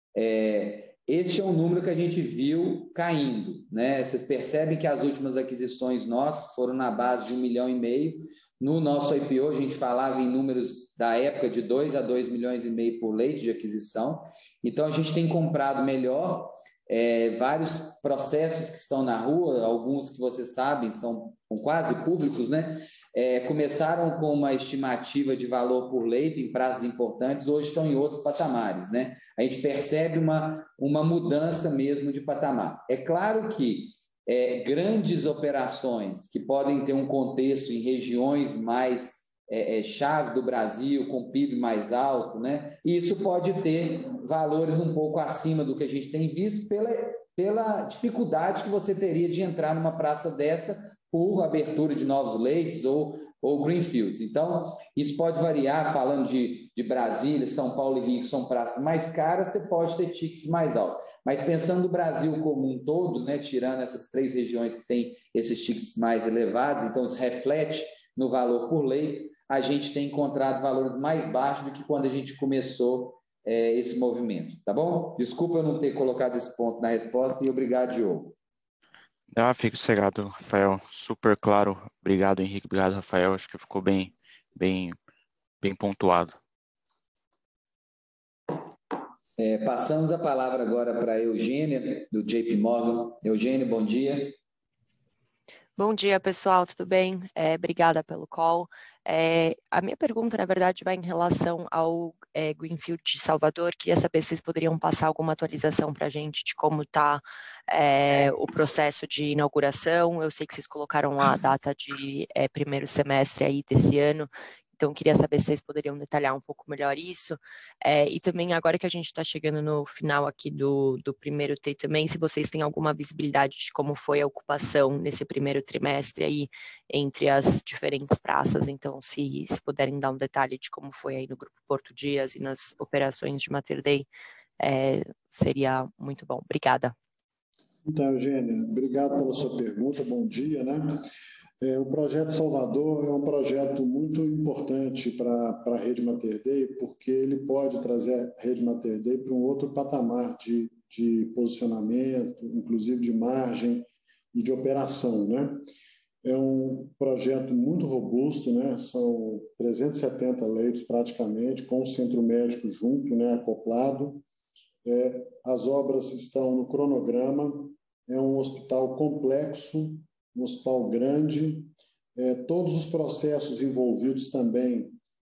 É, esse é um número que a gente viu caindo, né? Vocês percebem que as últimas aquisições nossas foram na base de um milhão e meio. No nosso I P O, a gente falava em números da época de dois a dois milhões e meio por leito de aquisição. Então, a gente tem comprado melhor, é, vários processos que estão na rua, alguns que vocês sabem são, são quase públicos, né? É, começaram com uma estimativa de valor por leito em prazos importantes, hoje estão em outros patamares, né? A gente percebe uma, uma mudança mesmo de patamar. É claro que é, grandes operações que podem ter um contexto em regiões mais é, é, chave do Brasil, com P I B mais alto, né? E isso pode ter valores um pouco acima do que a gente tem visto pela, pela dificuldade que você teria de entrar numa praça dessa por abertura de novos leitos ou, ou greenfields. Então, isso pode variar, falando de, de Brasília, São Paulo e Rio, que são praças mais caras, você pode ter tickets mais altos. Mas pensando no Brasil como um todo, né, tirando essas três regiões que têm esses tickets mais elevados, então isso reflete no valor por leito, a gente tem encontrado valores mais baixos do que quando a gente começou é, esse movimento, tá bom? Desculpa eu não ter colocado esse ponto na resposta e obrigado, Diogo. Ah, fico sossegado, Rafael. Super claro. Obrigado, Henrique. Obrigado, Rafael. Acho que ficou bem, bem, bem pontuado. É, passamos a palavra agora para a Eugênia, do J P Morgan. Eugênia, bom dia. Bom dia, pessoal, tudo bem? É, obrigada pelo call. É, a minha pergunta, na verdade, vai em relação ao é, Greenfield de Salvador. Queria saber se vocês poderiam passar alguma atualização para a gente de como está é, o processo de inauguração. Eu sei que vocês colocaram lá a data de é, primeiro semestre aí desse ano. Então, queria saber se vocês poderiam detalhar um pouco melhor isso. É, e também, agora que a gente está chegando no final aqui do, do primeiro tri também, se vocês têm alguma visibilidade de como foi a ocupação nesse primeiro trimestre aí, entre as diferentes praças. Então, se, se puderem dar um detalhe de como foi aí no Grupo Porto Dias e nas operações de Mater Dei, é, seria muito bom. Obrigada. Então, Eugênia, obrigado pela sua pergunta. Bom dia, né? É, o projeto Salvador é um projeto muito importante para a Rede Mater Dei, porque ele pode trazer a Rede Mater Dei para um outro patamar de, de posicionamento, inclusive de margem e de operação, né? É um projeto muito robusto, né? São trezentos e setenta leitos praticamente, com o centro médico junto, né? Acoplado. É, as obras estão no cronograma, é um hospital complexo, um hospital grande, é, todos os processos envolvidos também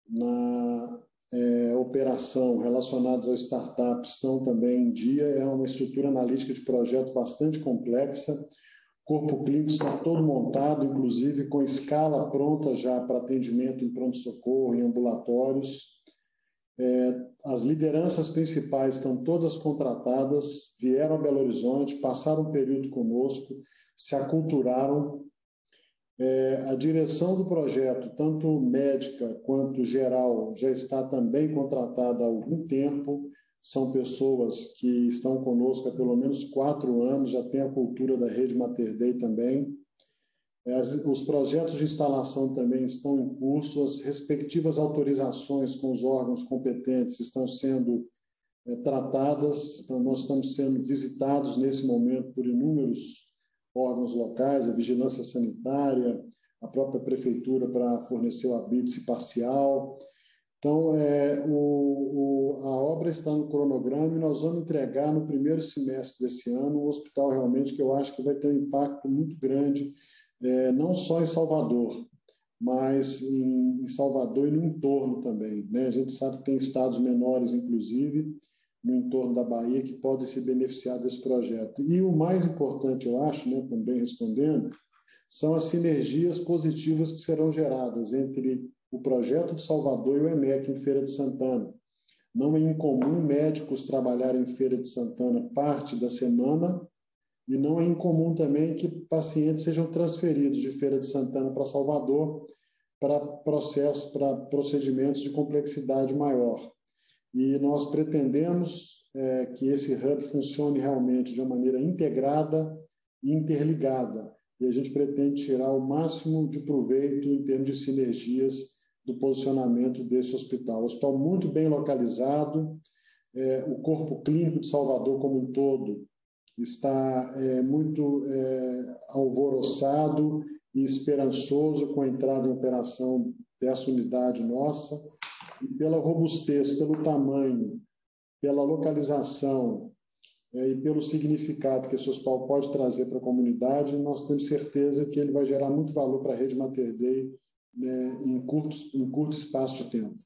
na é, operação relacionados ao startup estão também em dia, é uma estrutura analítica de projeto bastante complexa, corpo clínico está todo montado, inclusive com escala pronta já para atendimento em pronto-socorro, em ambulatórios. É, as lideranças principais estão todas contratadas, vieram a Belo Horizonte, passaram um período conosco, se aculturaram. É, a direção do projeto, tanto médica quanto geral, já está também contratada há algum tempo. São pessoas que estão conosco há pelo menos quatro anos, já tem a cultura da Rede Mater Dei também. As, os projetos de instalação também estão em curso, as respectivas autorizações com os órgãos competentes estão sendo é, tratadas, então, nós estamos sendo visitados nesse momento por inúmeros órgãos locais, a Vigilância Sanitária, a própria Prefeitura para fornecer o habite parcial. Então, é, o, o, a obra está no cronograma e nós vamos entregar no primeiro semestre desse ano um hospital realmente que eu acho que vai ter um impacto muito grande, é, não só em Salvador, mas em, em Salvador e no entorno também, né? A gente sabe que tem estados menores, inclusive, no entorno da Bahia, que podem se beneficiar desse projeto. E o mais importante, eu acho, né, também respondendo, são as sinergias positivas que serão geradas entre o projeto de Salvador e o EMEC em Feira de Santana. Não é incomum médicos trabalharem em Feira de Santana parte da semana e não é incomum também que pacientes sejam transferidos de Feira de Santana para Salvador para processos, para procedimentos de complexidade maior. E nós pretendemos é, que esse hub funcione realmente de uma maneira integrada e interligada. E a gente pretende tirar o máximo de proveito em termos de sinergias do posicionamento desse hospital. Um hospital muito bem localizado, é, o corpo clínico de Salvador como um todo está é, muito é, alvoroçado e esperançoso com a entrada em operação dessa unidade nossa, e pela robustez, pelo tamanho, pela localização é, e pelo significado que esse hospital pode trazer para a comunidade, nós temos certeza que ele vai gerar muito valor para a rede Mater Dei, né, em, curto, em curto espaço de tempo.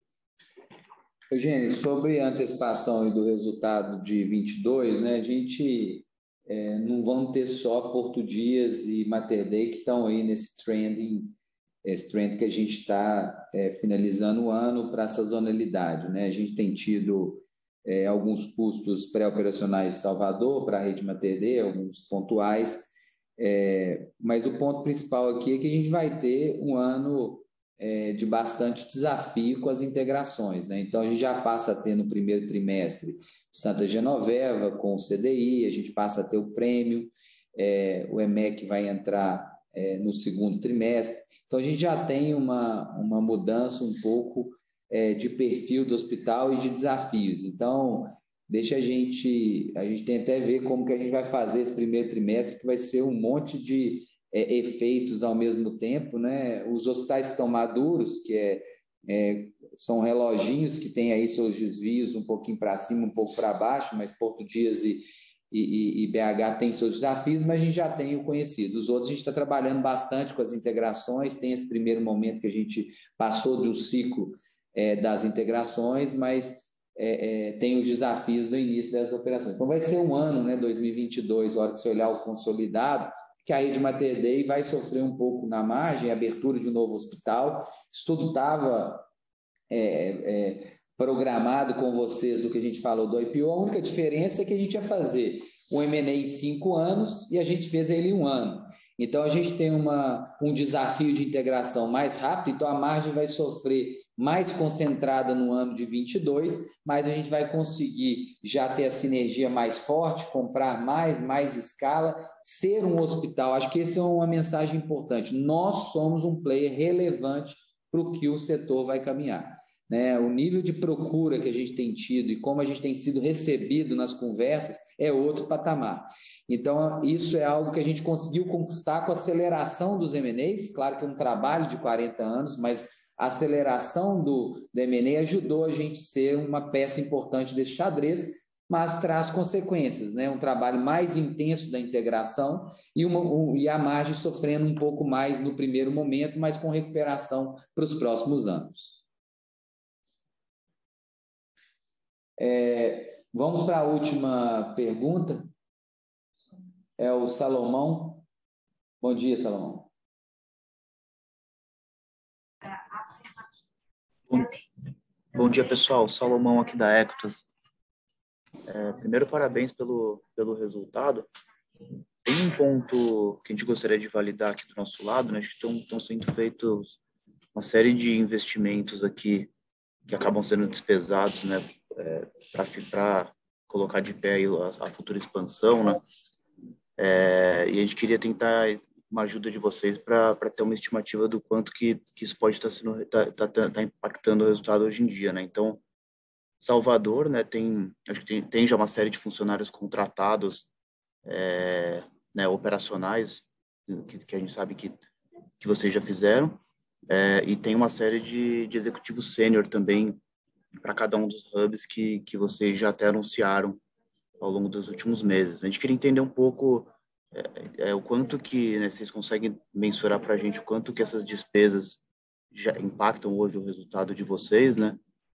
Eugênio, sobre a antecipação do resultado de vinte e dois, né, a gente é, não vamos ter só Porto Dias e Mater Dei que estão aí nesse trending, esse trend que a gente está é, finalizando o ano para a sazonalidade, né? A gente tem tido é, alguns custos pré-operacionais de Salvador para a rede Mater Dei, alguns pontuais, é, mas o ponto principal aqui é que a gente vai ter um ano é, de bastante desafio com as integrações, né? Então, a gente já passa a ter no primeiro trimestre Santa Genoveva com o C D I, a gente passa a ter o prêmio, é, o EMEC vai entrar é, no segundo trimestre. Então, a gente já tem uma, uma mudança um pouco é, de perfil do hospital e de desafios. Então, deixa a gente... A gente tem até ver como que a gente vai fazer esse primeiro trimestre, que vai ser um monte de é, efeitos ao mesmo tempo, né? Os hospitais que estão maduros, que é, é, são reloginhos que têm aí seus desvios um pouquinho para cima, um pouco para baixo, mas Porto Dias e E, e, e B H tem seus desafios, mas a gente já tem o conhecido. Os outros a gente está trabalhando bastante com as integrações, tem esse primeiro momento que a gente passou de um ciclo é, das integrações, mas é, é, tem os desafios do início das operações. Então vai ser um ano, né, dois mil e vinte e dois, a hora que você olhar o consolidado, que a rede Mater Dei vai sofrer um pouco na margem, a abertura de um novo hospital. Isso tudo estava... É, é, programado com vocês do que a gente falou do I P O, a única diferença é que a gente ia fazer um M and A em cinco anos e a gente fez ele em um ano. Então, a gente tem uma, um desafio de integração mais rápido, então a margem vai sofrer mais concentrada no ano de vinte e dois, mas a gente vai conseguir já ter a sinergia mais forte, comprar mais, mais escala, ser um hospital. Acho que essa é uma mensagem importante. Nós somos um player relevante para o que o setor vai caminhar. Né, o nível de procura que a gente tem tido e como a gente tem sido recebido nas conversas é outro patamar. Então, isso é algo que a gente conseguiu conquistar com a aceleração dos M and As, claro que é um trabalho de quarenta anos, mas a aceleração do, do M and A ajudou a gente a ser uma peça importante desse xadrez, mas traz consequências, né? Um trabalho mais intenso da integração e, uma, um, e a margem sofrendo um pouco mais no primeiro momento, mas com recuperação para os próximos anos. É, vamos para a última pergunta. É o Salomão. Bom dia, Salomão. Bom, bom dia, pessoal. Salomão aqui da Equitas. É, primeiro, parabéns pelo, pelo resultado. Tem um ponto que a gente gostaria de validar aqui do nosso lado, né? Acho que estão, estão sendo feitos uma série de investimentos aqui que acabam sendo despesados, né? É, para colocar de pé a, a futura expansão, né? É, e a gente queria tentar uma ajuda de vocês para ter uma estimativa do quanto que, que isso pode estar sendo tá, tá, tá impactando o resultado hoje em dia, né? Então, Salvador, né, tem acho que tem, tem já uma série de funcionários contratados, é, né, operacionais, que, que a gente sabe que que vocês já fizeram, é, e tem uma série de, de executivos sênior também para cada um dos hubs que que vocês já até anunciaram ao longo dos últimos meses. A gente queria entender um pouco É, é, o quanto que, né, vocês conseguem mensurar para a gente o quanto que essas despesas já impactam hoje o resultado de vocês, né?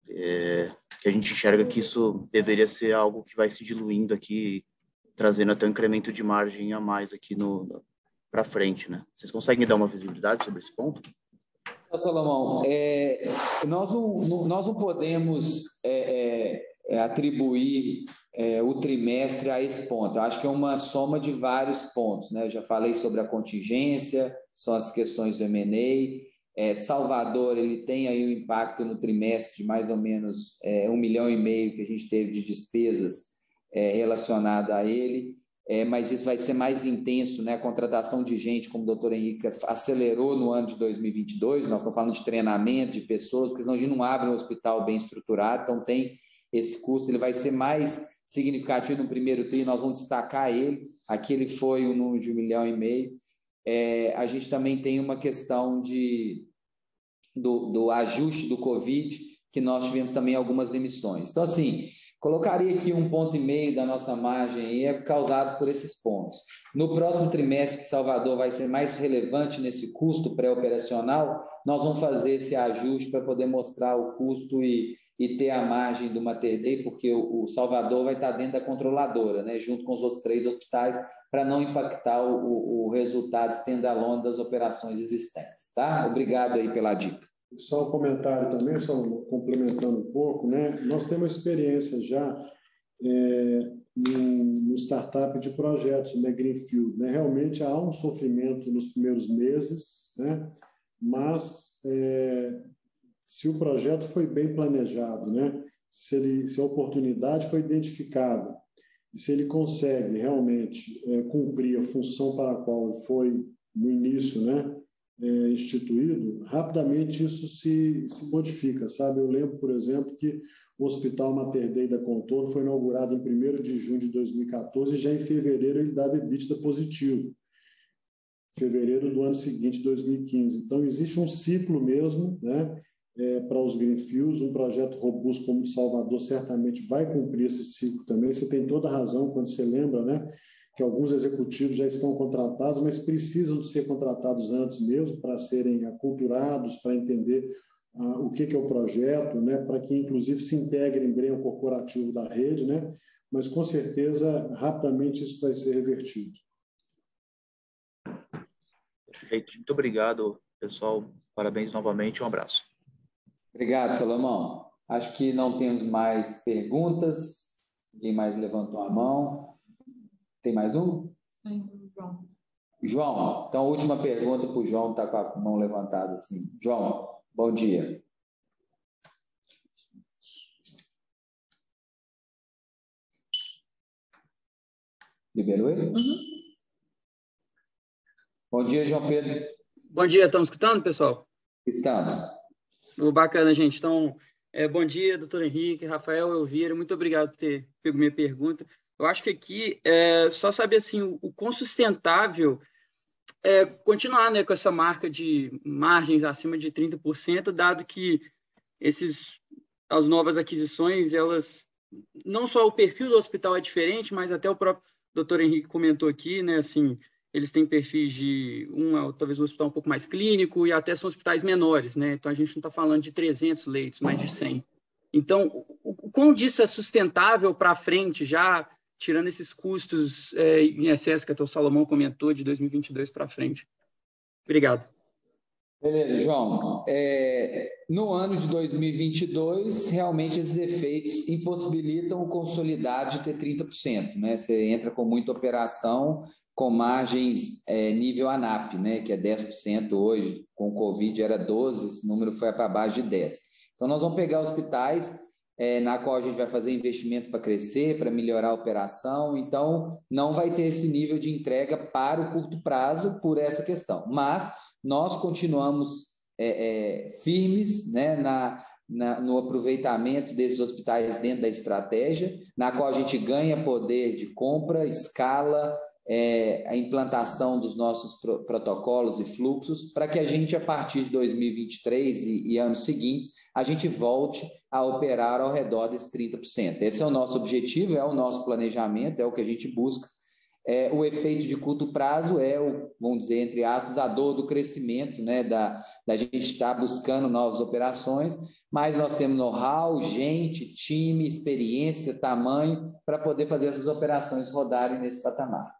É, que a gente enxerga que isso deveria ser algo que vai se diluindo aqui, trazendo até um incremento de margem a mais aqui no para frente, né? Vocês conseguem dar uma visibilidade sobre esse ponto? Salomão, é, nós, não, nós não podemos é, é, atribuir é, o trimestre a esse ponto. Eu acho que é uma soma de vários pontos, né? Eu já falei sobre a contingência, são as questões do M and A. É, Salvador, ele tem aí um impacto no trimestre de mais ou menos é, um milhão e meio que a gente teve de despesas é, relacionada a ele. É, mas isso vai ser mais intenso, né? A contratação de gente, como o doutor Henrique acelerou no ano de dois mil e vinte e dois, nós estamos falando de treinamento de pessoas, porque senão a gente não abre um hospital bem estruturado, então tem esse custo, ele vai ser mais significativo no primeiro tri, nós vamos destacar ele, aqui ele foi um número de um milhão e meio. É, a gente também tem uma questão de, do, do ajuste do Covid, que nós tivemos também algumas demissões. Então, assim, colocaria aqui um ponto e meio da nossa margem aí, é causado por esses pontos. No próximo trimestre, que Salvador vai ser mais relevante nesse custo pré-operacional, nós vamos fazer esse ajuste para poder mostrar o custo e, e ter a margem do Mater Dei, porque o, o Salvador vai estar dentro da controladora, né, junto com os outros três hospitais, para não impactar o, o, o resultado standalone das operações existentes. Tá? Obrigado aí pela dica. Só um comentário também, só complementando um pouco, né? Nós temos experiência já é, no startup de projetos, né, Greenfield, né? Realmente há um sofrimento nos primeiros meses, né? Mas é, se o projeto foi bem planejado, né? Se, ele, se a oportunidade foi identificada, e se ele consegue realmente é, cumprir a função para a qual foi no início, né? É, instituído, rapidamente isso se, se modifica, sabe? Eu lembro, por exemplo, que o Hospital Mater Dei da Contorno foi inaugurado em primeiro de junho de dois mil e quatorze e já em fevereiro ele dava EBITDA positivo. Fevereiro do ano seguinte, dois mil e quinze. Então, existe um ciclo mesmo, né? É, para os Greenfields, um projeto robusto como o de Salvador certamente vai cumprir esse ciclo também. Você tem toda a razão quando você lembra, né? Que alguns executivos já estão contratados, mas precisam de ser contratados antes mesmo para serem aculturados, para entender ah, o que, que é o projeto, né, para que, inclusive, se integrem bem ao corporativo da rede, né, mas, com certeza, rapidamente isso vai ser revertido. Perfeito. Muito obrigado, pessoal. Parabéns novamente. Um abraço. Obrigado, Salomão. Acho que não temos mais perguntas. Ninguém mais levantou a mão. Tem mais um? Tem, João. João, então a última pergunta para o João, está com a mão levantada assim. João, bom dia. Liberou ele? Uhum. Bom dia, João Pedro. Bom dia, estamos escutando, pessoal? Estamos. Bacana, gente. Então, é, bom dia, doutor Henrique, Rafael, Elvira, muito obrigado por ter pego minha pergunta. Eu acho que aqui é só saber assim, o, o quão sustentável é continuar, né, com essa marca de margens acima de trinta por cento, dado que esses, as novas aquisições, elas, não só o perfil do hospital é diferente, mas até o próprio doutor Henrique comentou aqui, né, assim, eles têm perfis de, um, talvez um hospital um pouco mais clínico e até são hospitais menores, né, então a gente não está falando de trezentos leitos, mais de cem. Então, o, o quão disso é sustentável para frente, já tirando esses custos é, em excesso que até o Salomão comentou, de dois mil e vinte e dois para frente. Obrigado. Beleza, João. É, no ano de dois mil e vinte e dois, realmente esses efeitos impossibilitam o consolidado de ter trinta por cento, né? Você entra com muita operação, com margens é, nível ANAP, né? Que é dez por cento hoje, com o Covid era doze por cento, esse número foi para baixo de dez por cento. Então, nós vamos pegar hospitais é, na qual a gente vai fazer investimento para crescer, para melhorar a operação, então não vai ter esse nível de entrega para o curto prazo por essa questão. Mas nós continuamos é, é, firmes, né, na, na, no aproveitamento desses hospitais dentro da estratégia, na qual a gente ganha poder de compra, escala, É, a implantação dos nossos pro, protocolos e fluxos, para que a gente, a partir de dois mil e vinte e três e, e anos seguintes, a gente volte a operar ao redor desses trinta por cento. Esse é o nosso objetivo, é o nosso planejamento, é o que a gente busca. É, o efeito de curto prazo é, o, vamos dizer, entre aspas, a dor do crescimento, né, da, da gente estar buscando novas operações, mas nós temos know-how, gente, time, experiência, tamanho, para poder fazer essas operações rodarem nesse patamar.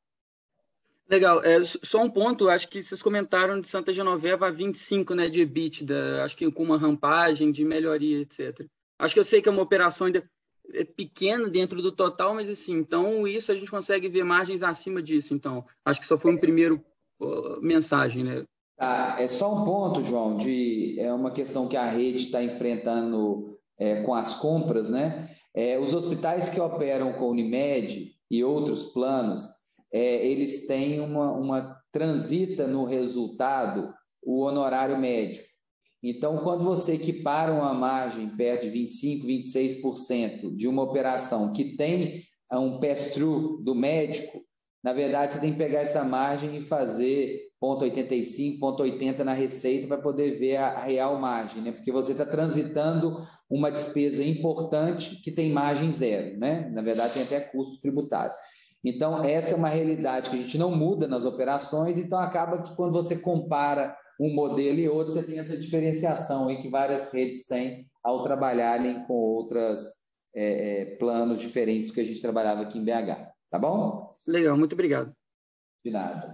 Legal, é, só um ponto, acho que vocês comentaram de Santa Genoveva a vinte e cinco, né, de EBITDA, acho que com uma rampagem de melhoria, etcétera. Acho que eu sei que é uma operação ainda é pequena dentro do total, mas assim, então isso a gente consegue ver margens acima disso, então. Acho que só foi um primeiro uh, mensagem, né? Ah, é só um ponto, João, de é uma questão que a rede está enfrentando é, com as compras, né? É, os hospitais que operam com Unimed e outros planos, É, eles têm uma, uma transita no resultado o honorário médico. Então, quando você equipara uma margem perto de vinte e cinco por cento, vinte e seis por cento de uma operação que tem um pass-through do médico, na verdade, você tem que pegar essa margem e fazer zero vírgula oitenta e cinco, zero vírgula oitenta na receita para poder ver a, a real margem, né? Porque você está transitando uma despesa importante que tem margem zero, né? Na verdade, tem até custo tributário. Então, essa é uma realidade que a gente não muda nas operações, então acaba que quando você compara um modelo e outro, você tem essa diferenciação aí que várias redes têm ao trabalharem com outros é, é, planos diferentes que a gente trabalhava aqui em B H. Tá bom? Legal, muito obrigado. De nada.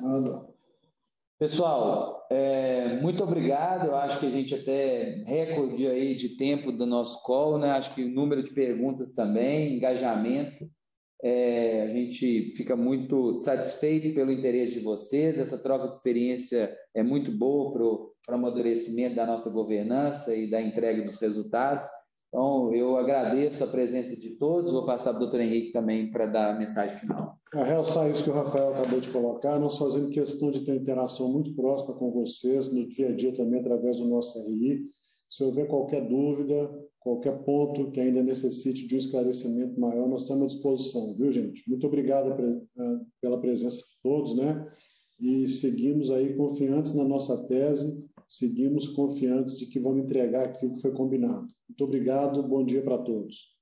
Pessoal, é, muito obrigado. Eu acho que a gente até recorde aí de tempo do nosso call, né? Acho que o número de perguntas também, engajamento. É, a gente fica muito satisfeito pelo interesse de vocês, essa troca de experiência é muito boa para o amadurecimento da nossa governança e da entrega dos resultados. Então, eu agradeço a presença de todos, vou passar para o doutor Henrique também para dar a mensagem final. A realçar isso que o Rafael acabou de colocar, nós fazemos questão de ter interação muito próxima com vocês, no dia a dia também, através do nosso R I. Se houver qualquer dúvida, qualquer ponto que ainda necessite de um esclarecimento maior, nós estamos à disposição, viu, gente? Muito obrigado pela presença de todos, né? E seguimos aí confiantes na nossa tese, seguimos confiantes de que vamos entregar aquilo que foi combinado. Muito obrigado, bom dia para todos.